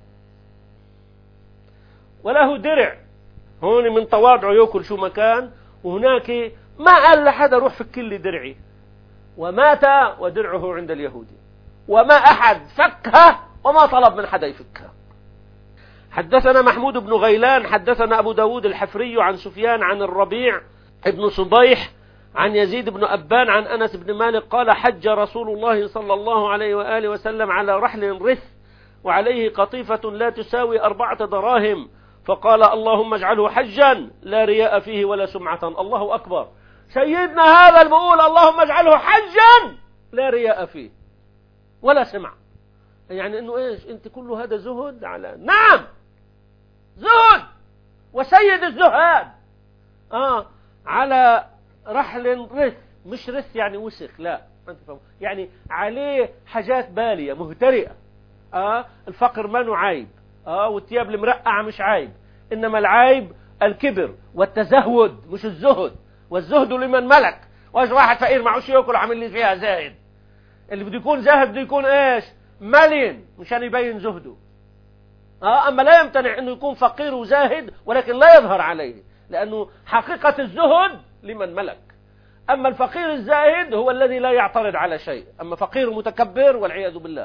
Speaker 1: وله درع، هون من تواضعه يأكل شو مكان، وهناك ما قال لحدا روح فك لي درعي، ومات ودرعه عند اليهودي، وما أحد فكها وما طلب من حدا يفكها. حدثنا محمود بن غيلان حدثنا أبو داود الحفري عن سفيان عن الربيع ابن صبيح عن يزيد بن أبان عن أنس بن مالك قال حج رسول الله صلى الله عليه وآله وسلم على رحل رث وعليه قطيفة لا تساوي أربعة دراهم، فقال اللهم اجعله حجا لا رياء فيه ولا سمعة. الله أكبر، سيدنا هذا المقول اللهم اجعله حجا لا رياء فيه ولا سمع، يعني انه ايش انت كل هذا زهد على نعم زهد وسيد الزهاد اه على رحل رث، مش رث يعني وسخ، لا انت فهم، يعني عليه حاجات بالية مهترئة. اه الفقر ما عيب، اه والثياب المرقعة مش عيب، انما العيب الكبر والتزهد مش الزهد، والزهد لمن ملك. واش واحد فقير معوش ياكل عامل لي فيها زاهد، اللي بده يكون زاهد بده يكون ايش ملين مشان يبين زهده. اه اما لا يمتنع انه يكون فقير وزاهد ولكن لا يظهر عليه، لانه حقيقة الزهد لمن ملك. اما الفقير الزاهد هو الذي لا يعترض على شيء، اما فقير متكبر والعياذ بالله.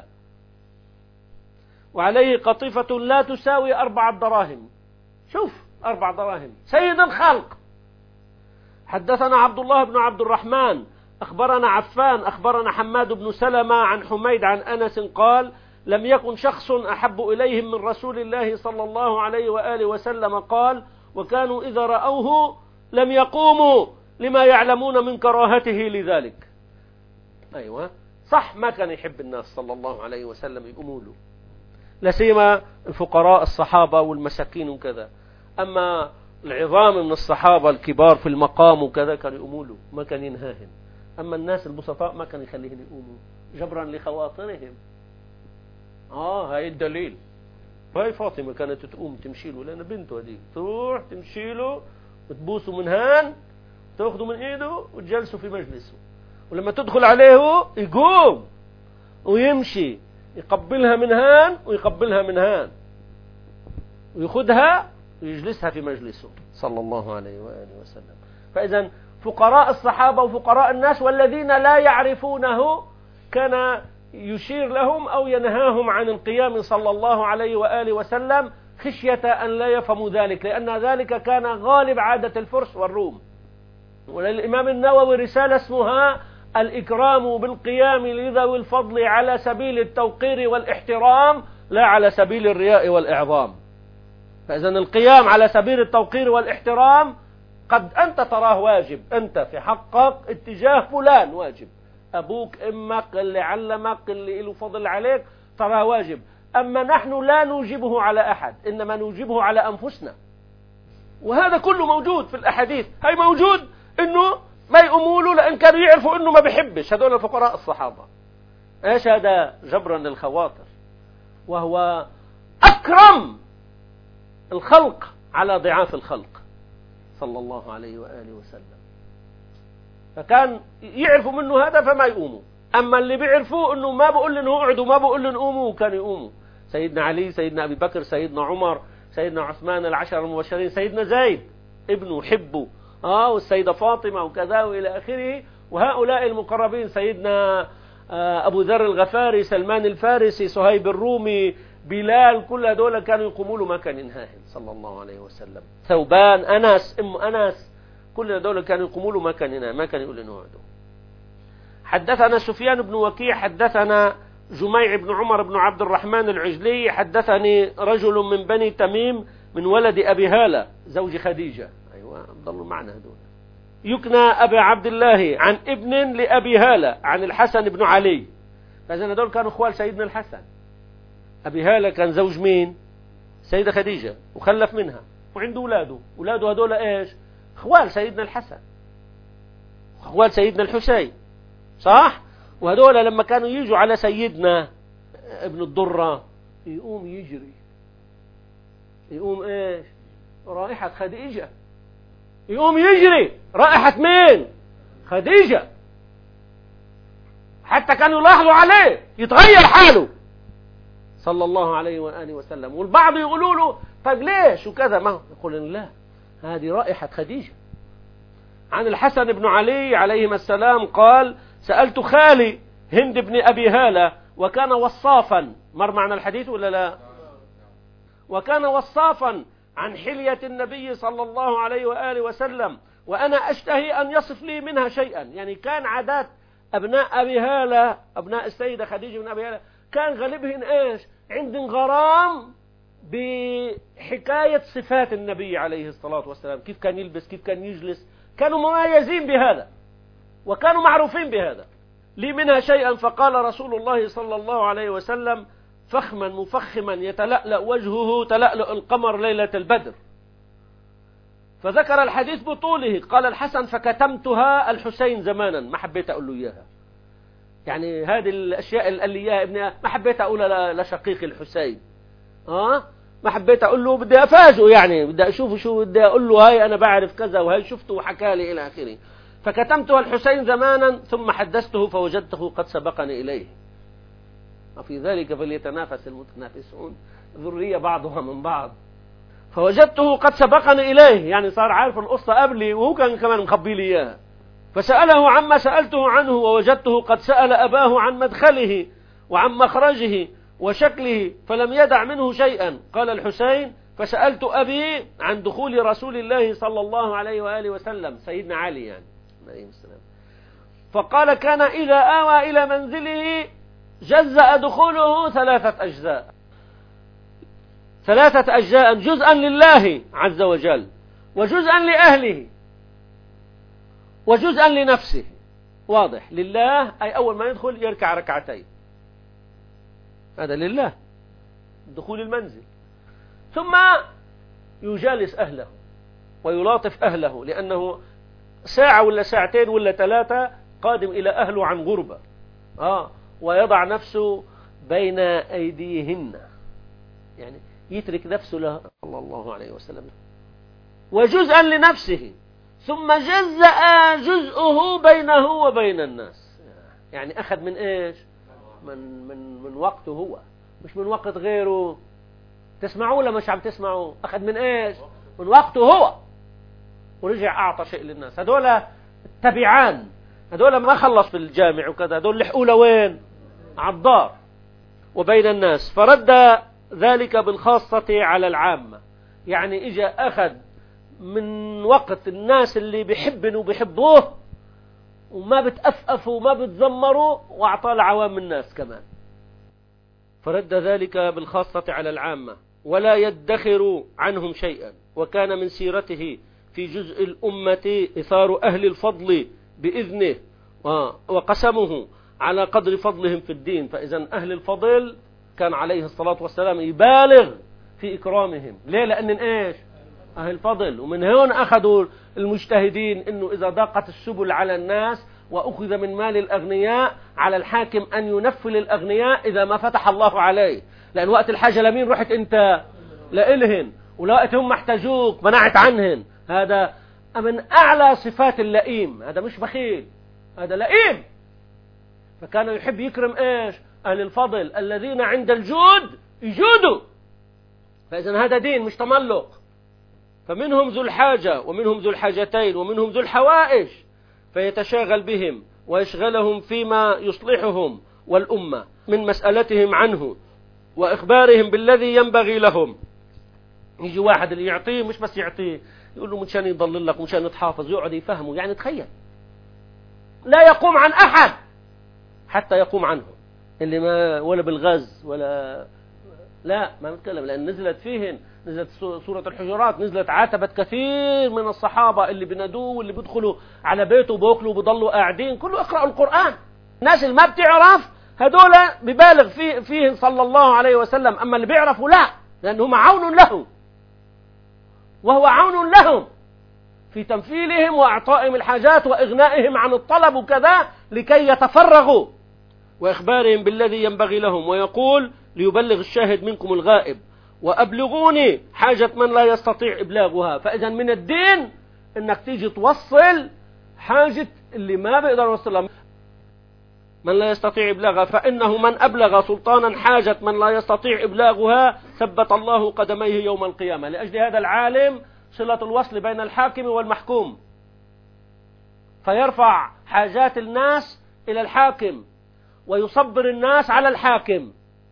Speaker 1: وعليه قطيفة لا تساوي أربعة دراهم، شوف أربع دراهم سيد الخلق. حدثنا عبد الله بن عبد الرحمن أخبرنا عفان أخبرنا حماد بن سلمة عن حميد عن أنس قال لم يكن شخص أحب إليهم من رسول الله صلى الله عليه وآله وسلم قال وكانوا إذا رأوه لم يقوموا لما يعلمون من كراهته لذلك. أيوة صح، ما كان يحب الناس صلى الله عليه وسلم يقوموا له، لا سيما الفقراء الصحابة والمساكين وكذا، أما العظام من الصحابة الكبار في المقام وكذا كانوا يقوموا له، ما كان ينهاهم. أما الناس البسطاء ما كان يخليهم يقوموا جبرا لخواطرهم. آه هاي الدليل. هاي فاطمة كانت تقوم تمشي له لأن بنته هذيك تروح تمشي له وتبوسه من هان، تأخذه من إيده وتجلسه في مجلسه، ولما تدخل عليه يقوم ويمشي يقبلها من هان ويقبلها من هان ويأخذها ويجلسها في مجلسه صلى الله عليه وآله وسلم. فإذا فقراء الصحابة وفقراء الناس والذين لا يعرفونه كان يشير لهم أو ينهاهم عن القيام صلى الله عليه وآله وسلم خشية أن لا يفهموا ذلك، لأن ذلك كان غالب عادة الفرس والروم. وللإمام النووي رسالة اسمها الإكرام بالقيام لذوي الفضل على سبيل التوقير والاحترام لا على سبيل الرياء والإعظام. فإذا القيام على سبيل التوقير والاحترام قد أنت تراه واجب، أنت في حقك اتجاه فلان واجب، أبوك أمك اللي علمك اللي له فضل عليك تراه واجب. أما نحن لا نوجبه على أحد، إنما نوجبه على أنفسنا. وهذا كله موجود في الأحاديث. هاي موجود إنه ما يقوموا له لأن كانوا يعرفوا إنه ما بيحبش. هذول الفقراء الصحابة. إيش هذا؟ جبرا للخواطر، وهو أكرم الخلق على ضعاف الخلق صلى الله عليه وآله وسلم. فكان يعرفوا منه هذا فما يقوموا. أما اللي بيعرفوا إنه ما بقول لهم اقعدوا ما بقول لهم قوموا كانوا يقوموا. سيدنا علي، سيدنا أبي بكر، سيدنا عمر، سيدنا عثمان، العشر المبشرين، سيدنا زيد ابنه حبه، آه والسيدة فاطمة وكذا وإلى آخره. وهؤلاء المقربين سيدنا آه أبو ذر الغفاري، سلمان الفارسي، صهيب الرومي، بلال، كل هذول كانوا يقوموا له ما كان ينهاهم صلى الله عليه وسلم. ثوبان، أنس، أم أنس، كل هذول كانوا يقوموا له ما كان ينهى، ما كان يقول إنه وعده. حدثنا سفيان بن وكيع حدثنا جميع بن عمر بن عبد الرحمن العجلي حدثني رجل من بني تميم من ولد أبي هالة زوج خديجة. أيوة ضلوا معنا هذول. يكنى أبا عبد الله عن ابن لأبي هالة عن الحسن بن علي. فإذن هذول كانوا أخوال سيدنا الحسن. أبي هالة كان زوج مين؟ سيدة خديجة وخلف منها وعنده أولاده. أولاده هذول إيش؟ أخوال سيدنا الحسن، أخوال سيدنا الحسين، صح؟ وهذول لما كانوا يجوا على سيدنا ابن الضرة يقوم يجري، يقوم إيش؟ رائحة خديجة، يقوم يجري رائحة مين؟ خديجة. حتى كانوا يلاحظوا عليه يتغير حاله صلى الله عليه وآله وسلم. والبعض يقولوا له طيب ليش وكذا، ما يقول لا هذه رائحة خديجة. عن الحسن بن علي عليهما السلام قال سألت خالي هند بن أبي هالة وكان وصافا، مر معنا الحديث ولا لا؟ وكان وصافا عن حلية النبي صلى الله عليه وآله وسلم وأنا أشتهي أن يصف لي منها شيئا. يعني كان عادات أبناء أبي هالة، أبناء السيدة خديجة بن أبي هالة، كان غالبهن إيش؟ عندهم غرام بحكاية صفات النبي عليه الصلاة والسلام، كيف كان يلبس، كيف كان يجلس، كانوا مميزين بهذا وكانوا معروفين بهذا. لي منها شيئا. فقال رسول الله صلى الله عليه وسلم فخما مفخما يتلألأ وجهه تلألؤ القمر ليلة البدر. فذكر الحديث بطوله. قال الحسن فكتمتها الحسين زمانا، ما حبيت أقول له إياها. يعني هذه الأشياء اللي قال لي إياها ابني ما حبيت أقولها لشقيق الحسين، آه ما حبيت أقول له، بدي أفاجئه، يعني بدي أشوف شو بدي أقول له، هاي أنا بعرف كذا وهاي شفته وحكى لي إلى آخره. فكتمتها الحسين زمانا ثم حدثته فوجدته قد سبقني إليه. وفي ذلك فليتنافس المتنافسون، ذرية بعضها من بعض. فوجدته قد سبقني إليه، يعني صار عارف القصة قبلي وهو كان كمان مخبي لي إياها. فسأله عما سألته عنه ووجدته قد سأل أباه عن مدخله وعن مخرجه وشكله فلم يدع منه شيئا. قال الحسين فسألت أبي عن دخول رسول الله صلى الله عليه وآله وسلم، سيدنا علي يعني عليه السلام، فقال كان إذا آوى إلى منزله جزأ دخوله ثلاثة أجزاء، ثلاثة أجزاء، جزءا لله عز وجل وجزءا لأهله وجزءا لنفسه. واضح؟ لله أي أول ما يدخل يركع ركعتين، هذا لله دخول المنزل، ثم يجالس أهله ويلاطف أهله، لأنه ساعة ولا ساعتين ولا ثلاثة قادم إلى أهله عن غربة، آه ويضع نفسه بين أيديهن، يعني يترك نفسه له صلى الله عليه وسلم. وجزءا لنفسه، ثم جزأ جزءه بينه وبين الناس، يعني أخذ من إيش؟ من من من وقته هو، مش من وقت غيره. تسمعوا ولا مش عم تسمعوا؟ أخذ من إيش؟ من وقته هو، ورجع أعطى شيء للناس. هذول التبعان، هذول ما خلص في الجامع وكذا، هذول لحقوا لوين؟ على الدار وبين الناس. فرد ذلك بالخاصة على العامة، يعني إجا أخذ من وقت الناس اللي بيحبن وبيحبوه وما بتأفأفوا وما بتزمروا، وأعطاه لعوام الناس كمان. فرد ذلك بالخاصة على العامة، ولا يدخر عنهم شيئا. وكان من سيرته في جزء الأمة إثار أهل الفضل بإذنه وقسمه على قدر فضلهم في الدين. فإذا أهل الفضل كان عليه الصلاة والسلام يبالغ في إكرامهم. ليه؟ لأن إيش؟ أهل الفضل. ومن هون أخذوا المجتهدين إنه إذا ضاقت السبل على الناس وأخذ من مال الأغنياء على الحاكم أن ينفل الأغنياء إذا ما فتح الله عليه. لأن وقت الحاجة لمين رحت أنت؟ لإلهن. ولوقت هم احتاجوك منعت عنهن. هذا من أعلى صفات اللئيم. هذا مش بخيل، هذا لئيم. فكان يحب يكرم إيش؟ أهل الفضل الذين عند الجود يجودوا. فإذا هذا دين مش تملق. فمنهم ذو الحاجة ومنهم ذو الحاجتين ومنهم ذو الحوائج، فيتشاغل بهم ويشغلهم فيما يصلحهم والأمة من مسألتهم عنه وإخبارهم بالذي ينبغي لهم. يجي واحد اللي يعطيه مش بس يعطيه، يقول له مشان يضل لك مشان تحافظ، يقعد يفهمه. يعني تخيل لا يقوم عن أحد حتى يقوم عنه، اللي ما ولا بالغز ولا لا ما نتكلم. لأن نزلت فيهن، نزلت سورة الحجرات، نزلت عاتبت كثير من الصحابة اللي بندوه واللي بيدخلوا على بيته وبوكلوا وبيضلوا قاعدين. كله اقرأوا القرآن. الناس اللي ما بتعرف هدول ببالغ فيه فيه صلى الله عليه وسلم. أما اللي بيعرفوا لا، لأنهم عون له وهو عون لهم في تمثيلهم وإعطائهم الحاجات وإغنائهم عن الطلب وكذا لكي يتفرغوا وإخبارهم بالذي ينبغي لهم. ويقول ليبلغ الشاهد منكم الغائب وأبلغوني حاجة من لا يستطيع إبلاغها. فإذا من الدين إنك تيجي توصل حاجة اللي ما بيقدر يوصلها، من لا يستطيع إبلاغها. فإنه من أبلغ سلطانا حاجة من لا يستطيع إبلاغها ثبت الله قدميه يوم القيامة. لأجل هذا العالم صلة الوصل بين الحاكم والمحكوم، فيرفع حاجات الناس إلى الحاكم ويصبر الناس على الحاكم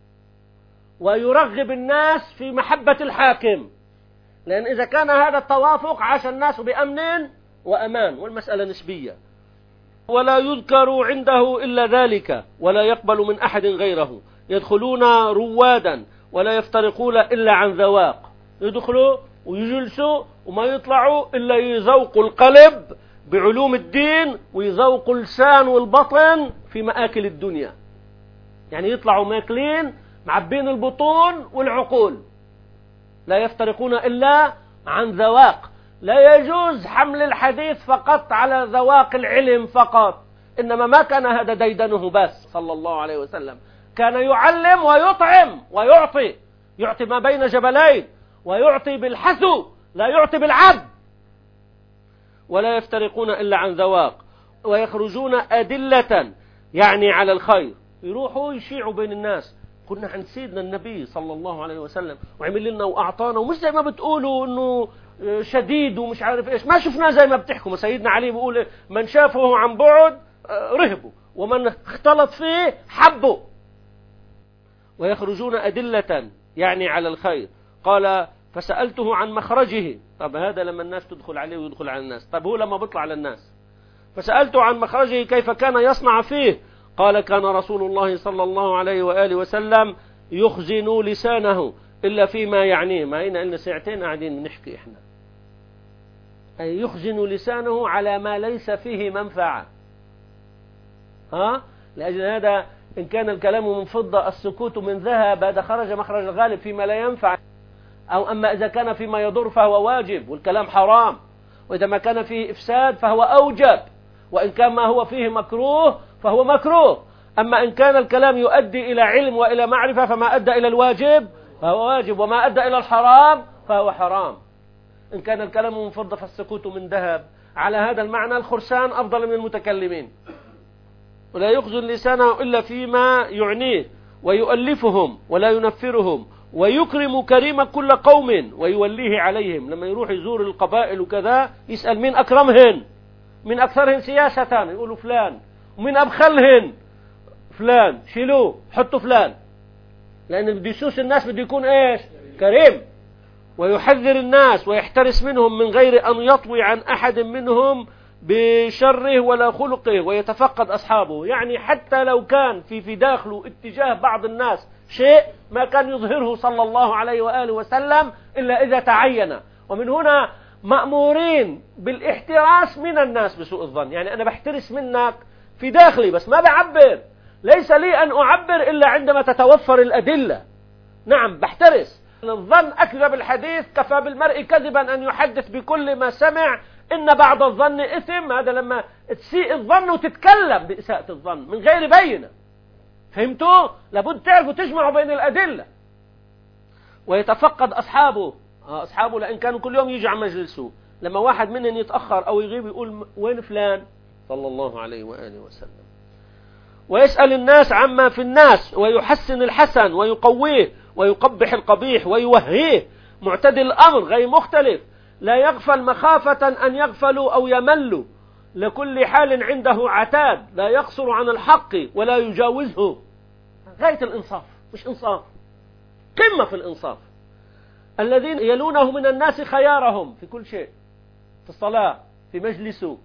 Speaker 1: ويرغب الناس في محبة الحاكم. لأن إذا كان هذا التوافق عاش الناس بأمن وأمان، والمسألة نسبية. ولا يذكر عنده إلا ذلك ولا يقبل من أحد غيره. يدخلون روادا ولا يفترقون إلا عن ذواق. يدخلوا ويجلسوا وما يطلعوا إلا يذوقوا القلب بعلوم الدين ويذوقوا اللسان والبطن في مآكل الدنيا. يعني يطلعوا ماكلين معبين البطون والعقول. لا يفترقون إلا عن ذواق. لا يجوز حمل الحديث فقط على ذواق العلم فقط، إنما ما كان هذا ديدنه بس صلى الله عليه وسلم. كان يعلم ويطعم ويعطي، يعطي ما بين جبلين، ويعطي بالحثو لا يعطي بالعب. ولا يفترقون إلا عن ذواق. ويخرجون أدلة يعني على الخير. يروحوا يشيعوا بين الناس. كنا عند سيدنا النبي صلى الله عليه وسلم وعمل لنا وأعطانا، ومش زي ما بتقولوا إنه شديد ومش عارف إيش. ما شفناه زي ما بتحكوا. سيدنا علي بيقول من شافه عن بعد رهبوا ومن اختلط فيه حبوا. ويخرجون أدلة يعني على الخير. قال فسألته عن مخرجه. طب هذا لما الناس تدخل عليه ويدخل على الناس. طب هو لما بيطلع على الناس. فسألته عن مخرجه كيف كان يصنع فيه. قال كان رسول الله صلى الله عليه وآله وسلم يخزن لسانه إلا فيما يعنيه. ما هنا إلنا ساعتين قاعدين نحكي إحنا. أي يخزن لسانه على ما ليس فيه منفعة. ها؟ لأجل هذا إن كان الكلام من فضة السكوت من ذهب، هذا خرج مخرج الغالب فيما لا ينفع. أو أما إذا كان فيما يضر فهو واجب والكلام حرام. وإذا ما كان فيه إفساد فهو أوجب. وإن كان ما هو فيه مكروه فهو مكروه. أما إن كان الكلام يؤدي إلى علم وإلى معرفة فما أدى إلى الواجب فهو واجب، وما أدى إلى الحرام فهو حرام. إن كان الكلام من فضة فالسكوت من ذهب. على هذا المعنى الخرسان أفضل من المتكلمين. ولا يخزن لسانه إلا فيما يعنيه ويؤلفهم ولا ينفرهم ويكرم كريم كل قوم ويوليه عليهم. لما يروح يزور القبائل وكذا يسأل مين أكرمهن، من أكثرهن سياسة يقولوا فلان، ومن أبخلهن فلان، شيلوه حطوا فلان. لأن بده يسوس الناس بده يكون إيش؟ كريم. ويحذر الناس ويحترس منهم من غير أن يطوي عن أحد منهم بشره ولا خلقه ويتفقد أصحابه. يعني حتى لو كان في في داخله اتجاه بعض الناس شيء ما كان يظهره صلى الله عليه وآله وسلم إلا إذا تعين. ومن هنا مأمورين بالاحتراس من الناس بسوء الظن. يعني أنا بحترس منك في داخلي بس ما بعبر، ليس لي أن أعبر إلا عندما تتوفر الأدلة. نعم بحترس. الظن أكذب الحديث، كفى بالمرء كذبا أن يحدث بكل ما سمع، إن بعض الظن إثم. هذا لما تسيء الظن وتتكلم بإساءة الظن من غير بينة. فهمتوا؟ لابد تعرفوا تجمعوا بين الأدلة. ويتفقد أصحابه أصحابه لأن كانوا كل يوم يجي على مجلسه. لما واحد منهم يتأخر أو يغيب يقول وين فلان صلى الله عليه وآله وسلم. ويسأل الناس عما في الناس ويحسن الحسن ويقويه ويقبح القبيح ويوهيه. معتدل الأمر غير مختلف، لا يغفل مخافة أن يغفلوا أو يملوا. لكل حال عنده عتاد، لا يقصر عن الحق ولا يجاوزه. غاية الإنصاف، مش إنصاف، قمة في الإنصاف. الذين يلونه من الناس خيارهم في كل شيء، في الصلاة، في مجلسه.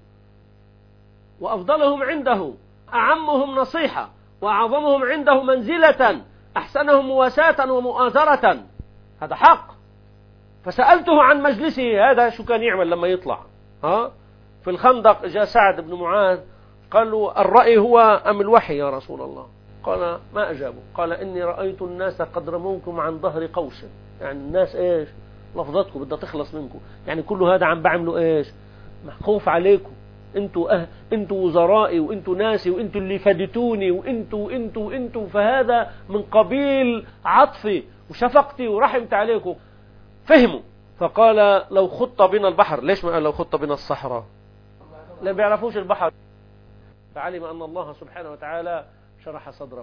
Speaker 1: وأفضلهم عنده أعمهم نصيحة، وأعظمهم عنده منزلة، أحسنهم مواساة ومؤازرة. هذا حق. فسألته عن مجلسه هذا شو كان يعمل لما يطلع. ها؟ في الخندق جاء سعد بن معاذ قال له الرأي هو أم الوحي يا رسول الله؟ قال ما أجابه. قال إني رأيت الناس قد رموكم عن ظهر قوس. يعني الناس إيش لفظتكم بدها تخلص منكم. يعني كل هذا عم بعملوا إيش محقوف عليكم. انتوا أه انتوا وزرائي وانتوا ناسي وانتوا اللي فدتوني وانتوا وانتوا وانتوا فهذا من قبيل عطفي وشفقتي ورحمت عليكم. فهموا. فقال لو خط بنا البحر. ليش ما قال لو خط بنا الصحراء؟ لا بيعرفوش البحر. فعلم أن الله سبحانه وتعالى شرح صدره.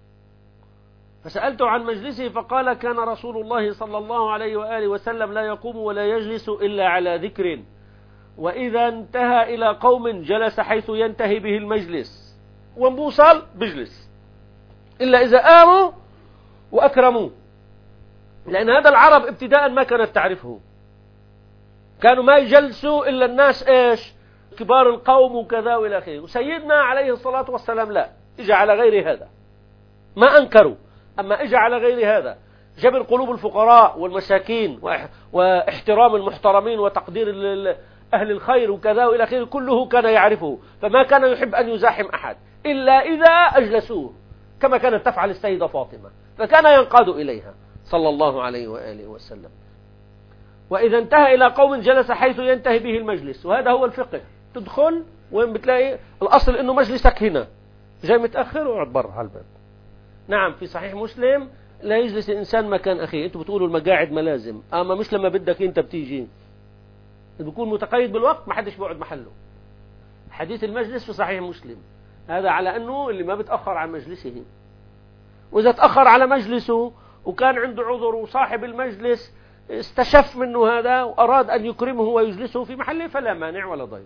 Speaker 1: فسألته عن مجلسه فقال كان رسول الله صلى الله عليه وآله وسلم لا يقوم ولا يجلس إلا على ذكر، وإذا انتهى إلى قوم جلس حيث ينتهي به المجلس، وانبوصل بجلس إلا إذا آموا وأكرموا. لأن هذا العرب ابتداء ما كانت تعرفه. كانوا ما يجلسوا إلا الناس إيش كبار القوم وكذا وإلى آخره. وسيدنا عليه الصلاة والسلام لا، إجا على غير هذا، ما أنكروا، أما إجا على غير هذا. جبر قلوب الفقراء والمساكين واحترام المحترمين وتقدير أهل الخير وكذا وإلى آخره كله كان يعرفه. فما كان يحب أن يزاحم أحد إلا إذا أجلسوه، كما كانت تفعل السيدة فاطمة، فكان ينقاد إليها صلى الله عليه وآله وسلم. وإذا انتهى إلى قوم جلس حيث ينتهي به المجلس. وهذا هو الفقه. تدخل وين بتلاقي الأصل إنه مجلسك هنا، جاي متأخر وقعد برا على الباب. نعم في صحيح مسلم لا يجلس الإنسان مكان أخيه. أنتوا بتقولوا المقاعد ملازم، أما مش لما بدك أنت بتيجي بيكون متقيد بالوقت ما حدش بيقعد محله. حديث المجلس في صحيح مسلم. هذا على أنه اللي ما بتأخر عن مجلسه. وإذا تأخر على مجلسه وكان عنده عذر وصاحب المجلس استشف منه هذا وأراد أن يكرمه ويجلسه في محله فلا مانع ولا ضير.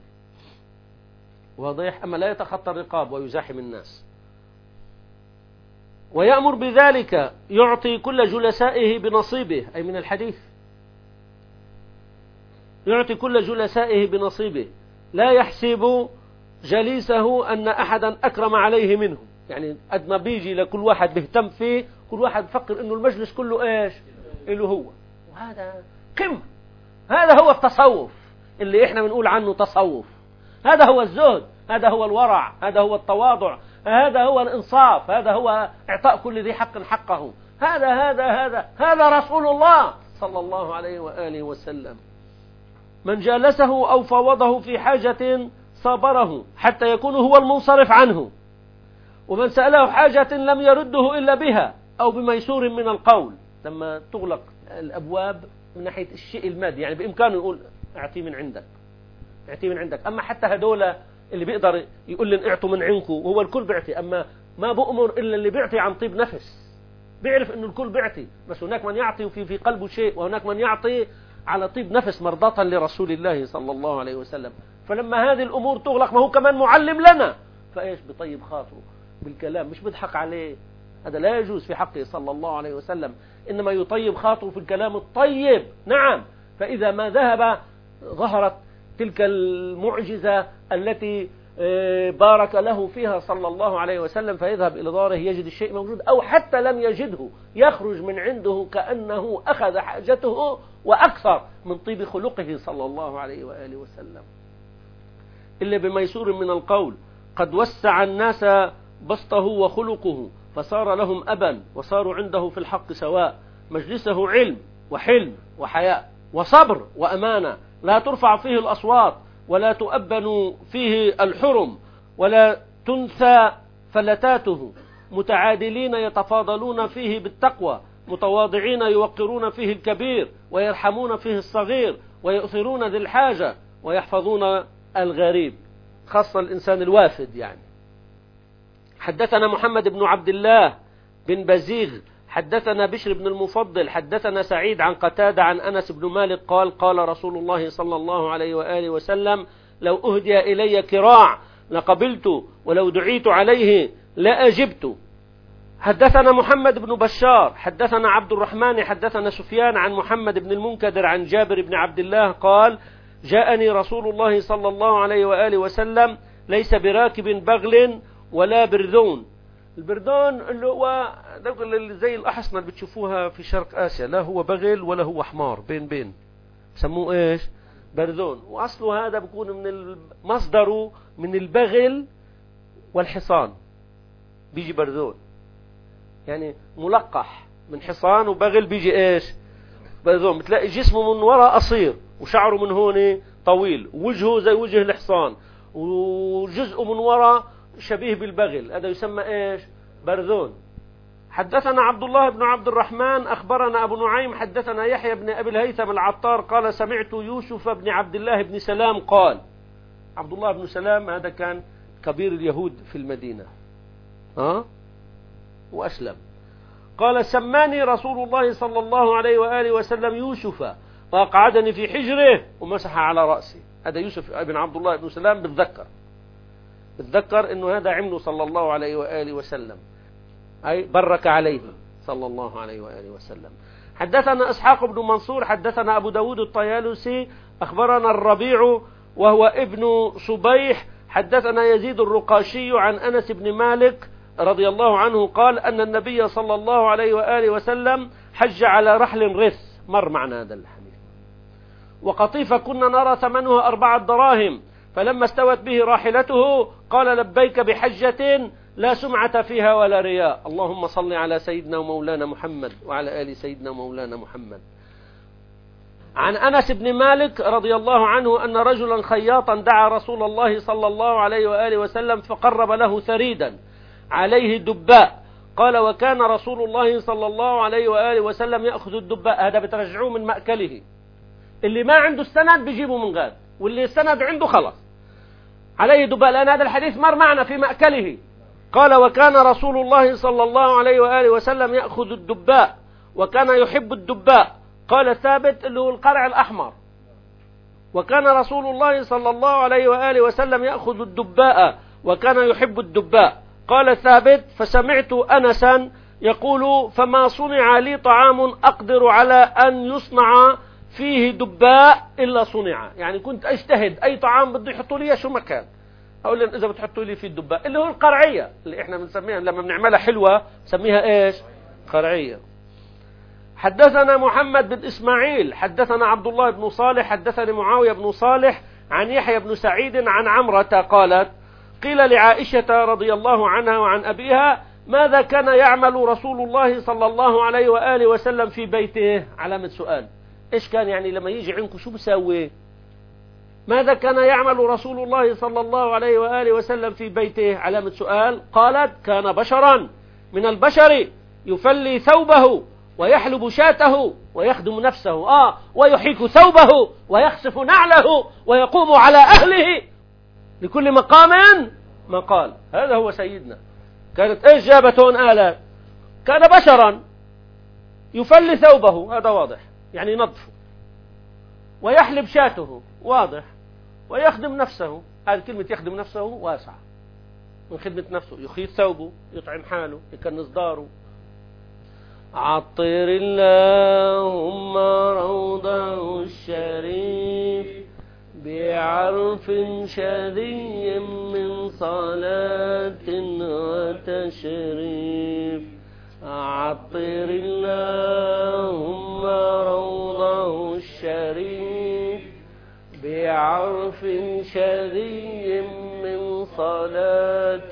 Speaker 1: واضح. أما لا يتخطى الرقاب ويزاحم الناس. ويأمر بذلك، يعطي كل جلسائه بنصيبه، أي من الحديث يعطي كل جلسائه بنصيبه، لا يحسب جليسه أن أحدا أكرم عليه منه. يعني قد ما بيجي لكل واحد بيهتم فيه، كل واحد بفكر إنه المجلس كله إيش إله هو. وهذا قمة. هذا هو التصوف اللي إحنا بنقول عنه تصوف. هذا هو الزهد، هذا هو الورع، هذا هو التواضع، هذا هو الإنصاف، هذا هو إعطاء كل ذي حق حقه. هذا هذا هذا هذا رسول الله صلى الله عليه وآله وسلم. من جالسه أو فوضه في حاجة صابره حتى يكون هو المنصرف عنه. ومن سأله حاجة لم يرده إلا بها أو بميسور من القول. لما تغلق الأبواب من ناحية الشيء المادي، يعني بإمكانه يقول أعطي من عندك، أعطي من عندك. أما حتى هدول اللي بيقدر يقول لن اعطوا من عندكم، وهو الكل بيعطي، أما ما بأمر إلا اللي بيعطي عن طيب نفس، بيعرف إنه الكل بيعطي، بس هناك من يعطي وفي في قلبه شيء، وهناك من يعطي على طيب نفس مرضاة لرسول الله صلى الله عليه وسلم. فلما هذه الأمور تغلق ما هو كمان معلم لنا، فإيش بطيب خاطره بالكلام، مش بيضحك عليه. هذا لا يجوز في حقه صلى الله عليه وسلم. إنما يطيب خاطره في الكلام الطيب. نعم. فإذا ما ذهب ظهرت تلك المعجزة التي بارك له فيها صلى الله عليه وسلم، فيذهب إلى داره يجد الشيء موجود، أو حتى لم يجده يخرج من عنده كأنه أخذ حاجته وأكثر من طيب خلقه صلى الله عليه وآله وسلم. إلا بميسور من القول قد وسع الناس بسطه وخلقه فصار لهم أبا وصاروا عنده في الحق سواء. مجلسه علم وحلم وحياء وصبر وأمانة، لا ترفع فيه الأصوات ولا تؤبن فيه الحرم ولا تنثى فلتاته. متعادلين يتفاضلون فيه بالتقوى، متواضعين يوقرون فيه الكبير ويرحمون فيه الصغير ويؤثرون ذي الحاجة ويحفظون الغريب، خاصة الإنسان الوافد يعني. حدثنا محمد بن عبد الله بن بزيغ حدثنا بشر بن المفضل حدثنا سعيد عن قتادة عن أنس بن مالك قال قال رسول الله صلى الله عليه وآله وسلم لو أهدي إلي كراع لقبلت ولو دعيت عليه لأجبت. حدثنا محمد بن بشار حدثنا عبد الرحمن حدثنا سفيان عن محمد بن المنكدر عن جابر بن عبد الله قال جاءني رسول الله صلى الله عليه وآله وسلم ليس براكب بغل ولا برذون. البردون اللي هو اللي زي الأحصنة اللي بتشوفوها في شرق آسيا، لا هو بغل ولا هو حمار، بين بين سموه إيش؟ بردون. وأصله هذا بيكون من مصدره من البغل والحصان، بيجي بردون يعني ملقح من حصان وبغل بيجي إيش؟ بردون. بتلاقي جسمه من وراء قصير وشعره من هون طويل ووجهه زي وجه الحصان وجزءه من وراء شبيه بالبغل، هذا يسمى إيش؟ برذون. حدثنا عبد الله بن عبد الرحمن أخبرنا أبو نعيم حدثنا يحيى بن أبي الهيثم العطار قال سمعت يوسف بن عبد الله بن سلام قال. عبد الله بن سلام هذا كان كبير اليهود في المدينة ها؟ وأسلم. قال سماني رسول الله صلى الله عليه وآله وسلم يوسف وأقعدني في حجره ومسح على رأسي. هذا يوسف بن عبد الله بن سلام بتذكر بتذكر انه هذا عمله صلى الله عليه وآله وسلم، اي برك عليه صلى الله عليه وآله وسلم. حدثنا اسحاق بن منصور حدثنا ابو داود الطيالسي اخبرنا الربيع وهو ابن صبيح حدثنا يزيد الرقاشي عن انس بن مالك رضي الله عنه قال ان النبي صلى الله عليه وآله وسلم حج على رحل رث، مر معنا هذا الحديث، وقطيفة كنا نرى ثمنها أربعة دراهم، فلما استوت به راحلته قال لبيك بحجة لا سمعة فيها ولا رياء. اللهم صل على سيدنا ومولانا محمد وعلى آل سيدنا ومولانا محمد. عن أنس بن مالك رضي الله عنه أن رجلا خياطا دعا رسول الله صلى الله عليه وآله وسلم فقرب له ثريدا عليه دباء، قال وكان رسول الله صلى الله عليه وآله وسلم يأخذ الدباء، هذا بترجعوه من مأكله، اللي ما عنده السند بيجيبه من غاد، واللي السند عنده خلاص عليه دباء، لأن هذا الحديث مر معنا في مأكله. قال وكان رسول الله صلى الله عليه وآله وسلم يأخذ الدباء وكان يحب الدباء. قال ثابت اللي هو القرع الأحمر. وكان رسول الله صلى الله عليه وآله وسلم يأخذ الدباء وكان يحب الدباء. قال ثابت فسمعت أنسا يقول فما صنع لي طعام أقدر على أن يصنع فيه دباء إلا صنع، يعني كنت أجتهد أي طعام بده يحطوا لي شو مكان أقول لهم إذا بتحطوا لي فيه الدباء اللي هو القرعية اللي إحنا بنسميها لما بنعملها حلوة سميها إيش؟ قرعية. حدثنا محمد بن إسماعيل حدثنا عبد الله بن صالح حدثني معاوية بن صالح عن يحيى بن سعيد عن عمرة قالت قيل لعائشة رضي الله عنها وعن أبيها ماذا كان يعمل رسول الله صلى الله عليه وآله وسلم في بيته؟ علامة سؤال، إيش كان يعني لما يجي عندكم شو بسوي؟ ماذا كان يعمل رسول الله صلى الله عليه وآله وسلم في بيته؟ علامة سؤال. قالت كان بشرا من البشر يفلي ثوبه ويحلب شاته ويخدم نفسه آه ويحيك ثوبه ويخسف نعله ويقوم على أهله، لكل مقام مقال. هذا هو سيدنا. كانت إيش جابت هون آلات؟ كان بشرا يفلي ثوبه، هذا واضح يعني ينظفه، ويحلب شاته واضح، ويخدم نفسه، هذه كلمة يخدم نفسه واسعة من خدمة نفسه، يخيط ثوبه، يطعم حاله، يكنس داره. عطر اللهم روضه الشريف بعرف شذي من صلاة وتشريف عطر اللهم روضه الشريف بعرف شذي من صلاة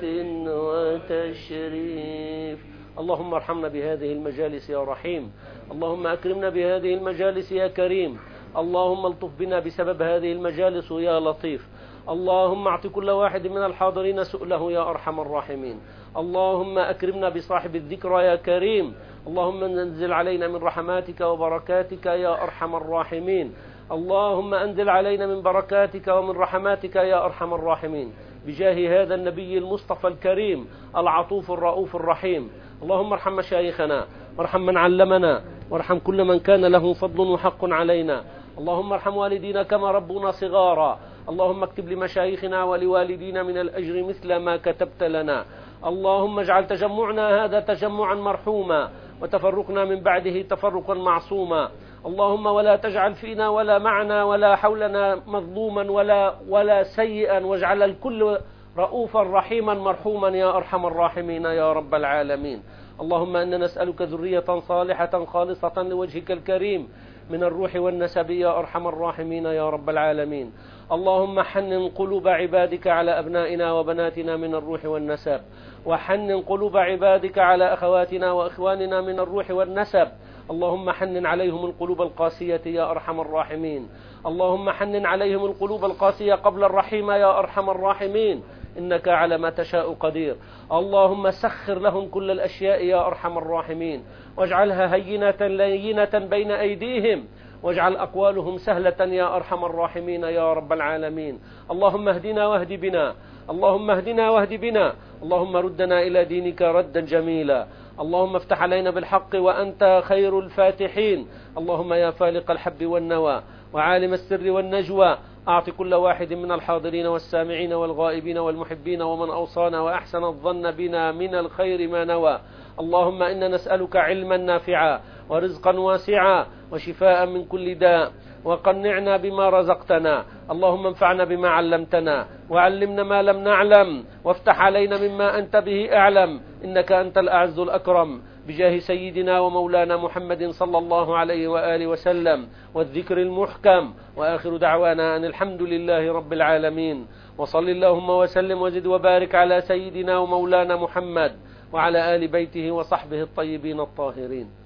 Speaker 1: وتشريف. اللهم ارحمنا بهذه المجالس يا رحيم، اللهم أكرمنا بهذه المجالس يا كريم، اللهم الطف بنا بسبب هذه المجالس يا لطيف، اللهم اعط كل واحد من الحاضرين سؤله يا أرحم الراحمين، اللهم أكرمنا بصاحب الذكرى يا كريم، اللهم انزل علينا من رحماتك وبركاتك يا أرحم الراحمين، اللهم أنزل علينا من بركاتك ومن رحماتك يا أرحم الراحمين، بجاه هذا النبي المصطفى الكريم العطوف الرؤوف الرحيم. اللهم ارحم مشايخنا وارحم من علمنا وارحم كل من كان له فضل وحق علينا، اللهم ارحم والدينا كما ربونا صغارا، اللهم اكتب لمشايخنا ولوالدينا من الأجر مثل ما كتبت لنا، اللهم اجعل تجمعنا هذا تجمعا مرحوما وتفرقنا من بعده تفرقا معصوما، اللهم ولا تجعل فينا ولا معنا ولا حولنا مظلوما ولا ولا سيئا، واجعل الكل رؤوفا رحيما مرحوما يا أرحم الراحمين يا رب العالمين. اللهم إنا نسألك ذرية صالحة خالصة لوجهك الكريم من الروح والنسب يا أرحم الراحمين يا رب العالمين. اللهم حنن قلوب عبادك على أبنائنا وبناتنا من الروح والنسب، وحنن قلوب عبادك على أخواتنا وإخواننا من الروح والنسب، اللهم حنن عليهم القلوب القاسية يا أرحم الراحمين، اللهم حنن عليهم القلوب القاسية قبل الرحيمة يا أرحم الراحمين، إنك على ما تشاء قدير. اللهم سخر لهم كل الأشياء يا أرحم الراحمين، واجعلها هينة لينة بين أيديهم، واجعل أقوالهم سهلة يا أرحم الراحمين يا رب العالمين. اللهم اهدنا واهد بنا، اللهم اهدنا واهد بنا، اللهم ردنا إلى دينك ردا جميلا، اللهم افتح علينا بالحق وأنت خير الفاتحين، اللهم يا فالق الحب والنوى وعالم السر والنجوى، أعط كل واحد من الحاضرين والسامعين والغائبين والمحبين ومن أوصانا وأحسن الظن بنا من الخير ما نوى. اللهم إنا نسألك علما نافعا ورزقا واسعا وشفاء من كل داء، وقنعنا بما رزقتنا، اللهم انفعنا بما علمتنا وعلمنا ما لم نعلم، وافتح علينا مما أنت به أعلم، إنك أنت الأعز الأكرم، بجاه سيدنا ومولانا محمد صلى الله عليه وآله وسلم والذكر المحكم. وآخر دعوانا أن الحمد لله رب العالمين، وصل اللهم وسلم وزد وبارك على سيدنا ومولانا محمد وعلى آل بيته وصحبه الطيبين الطاهرين.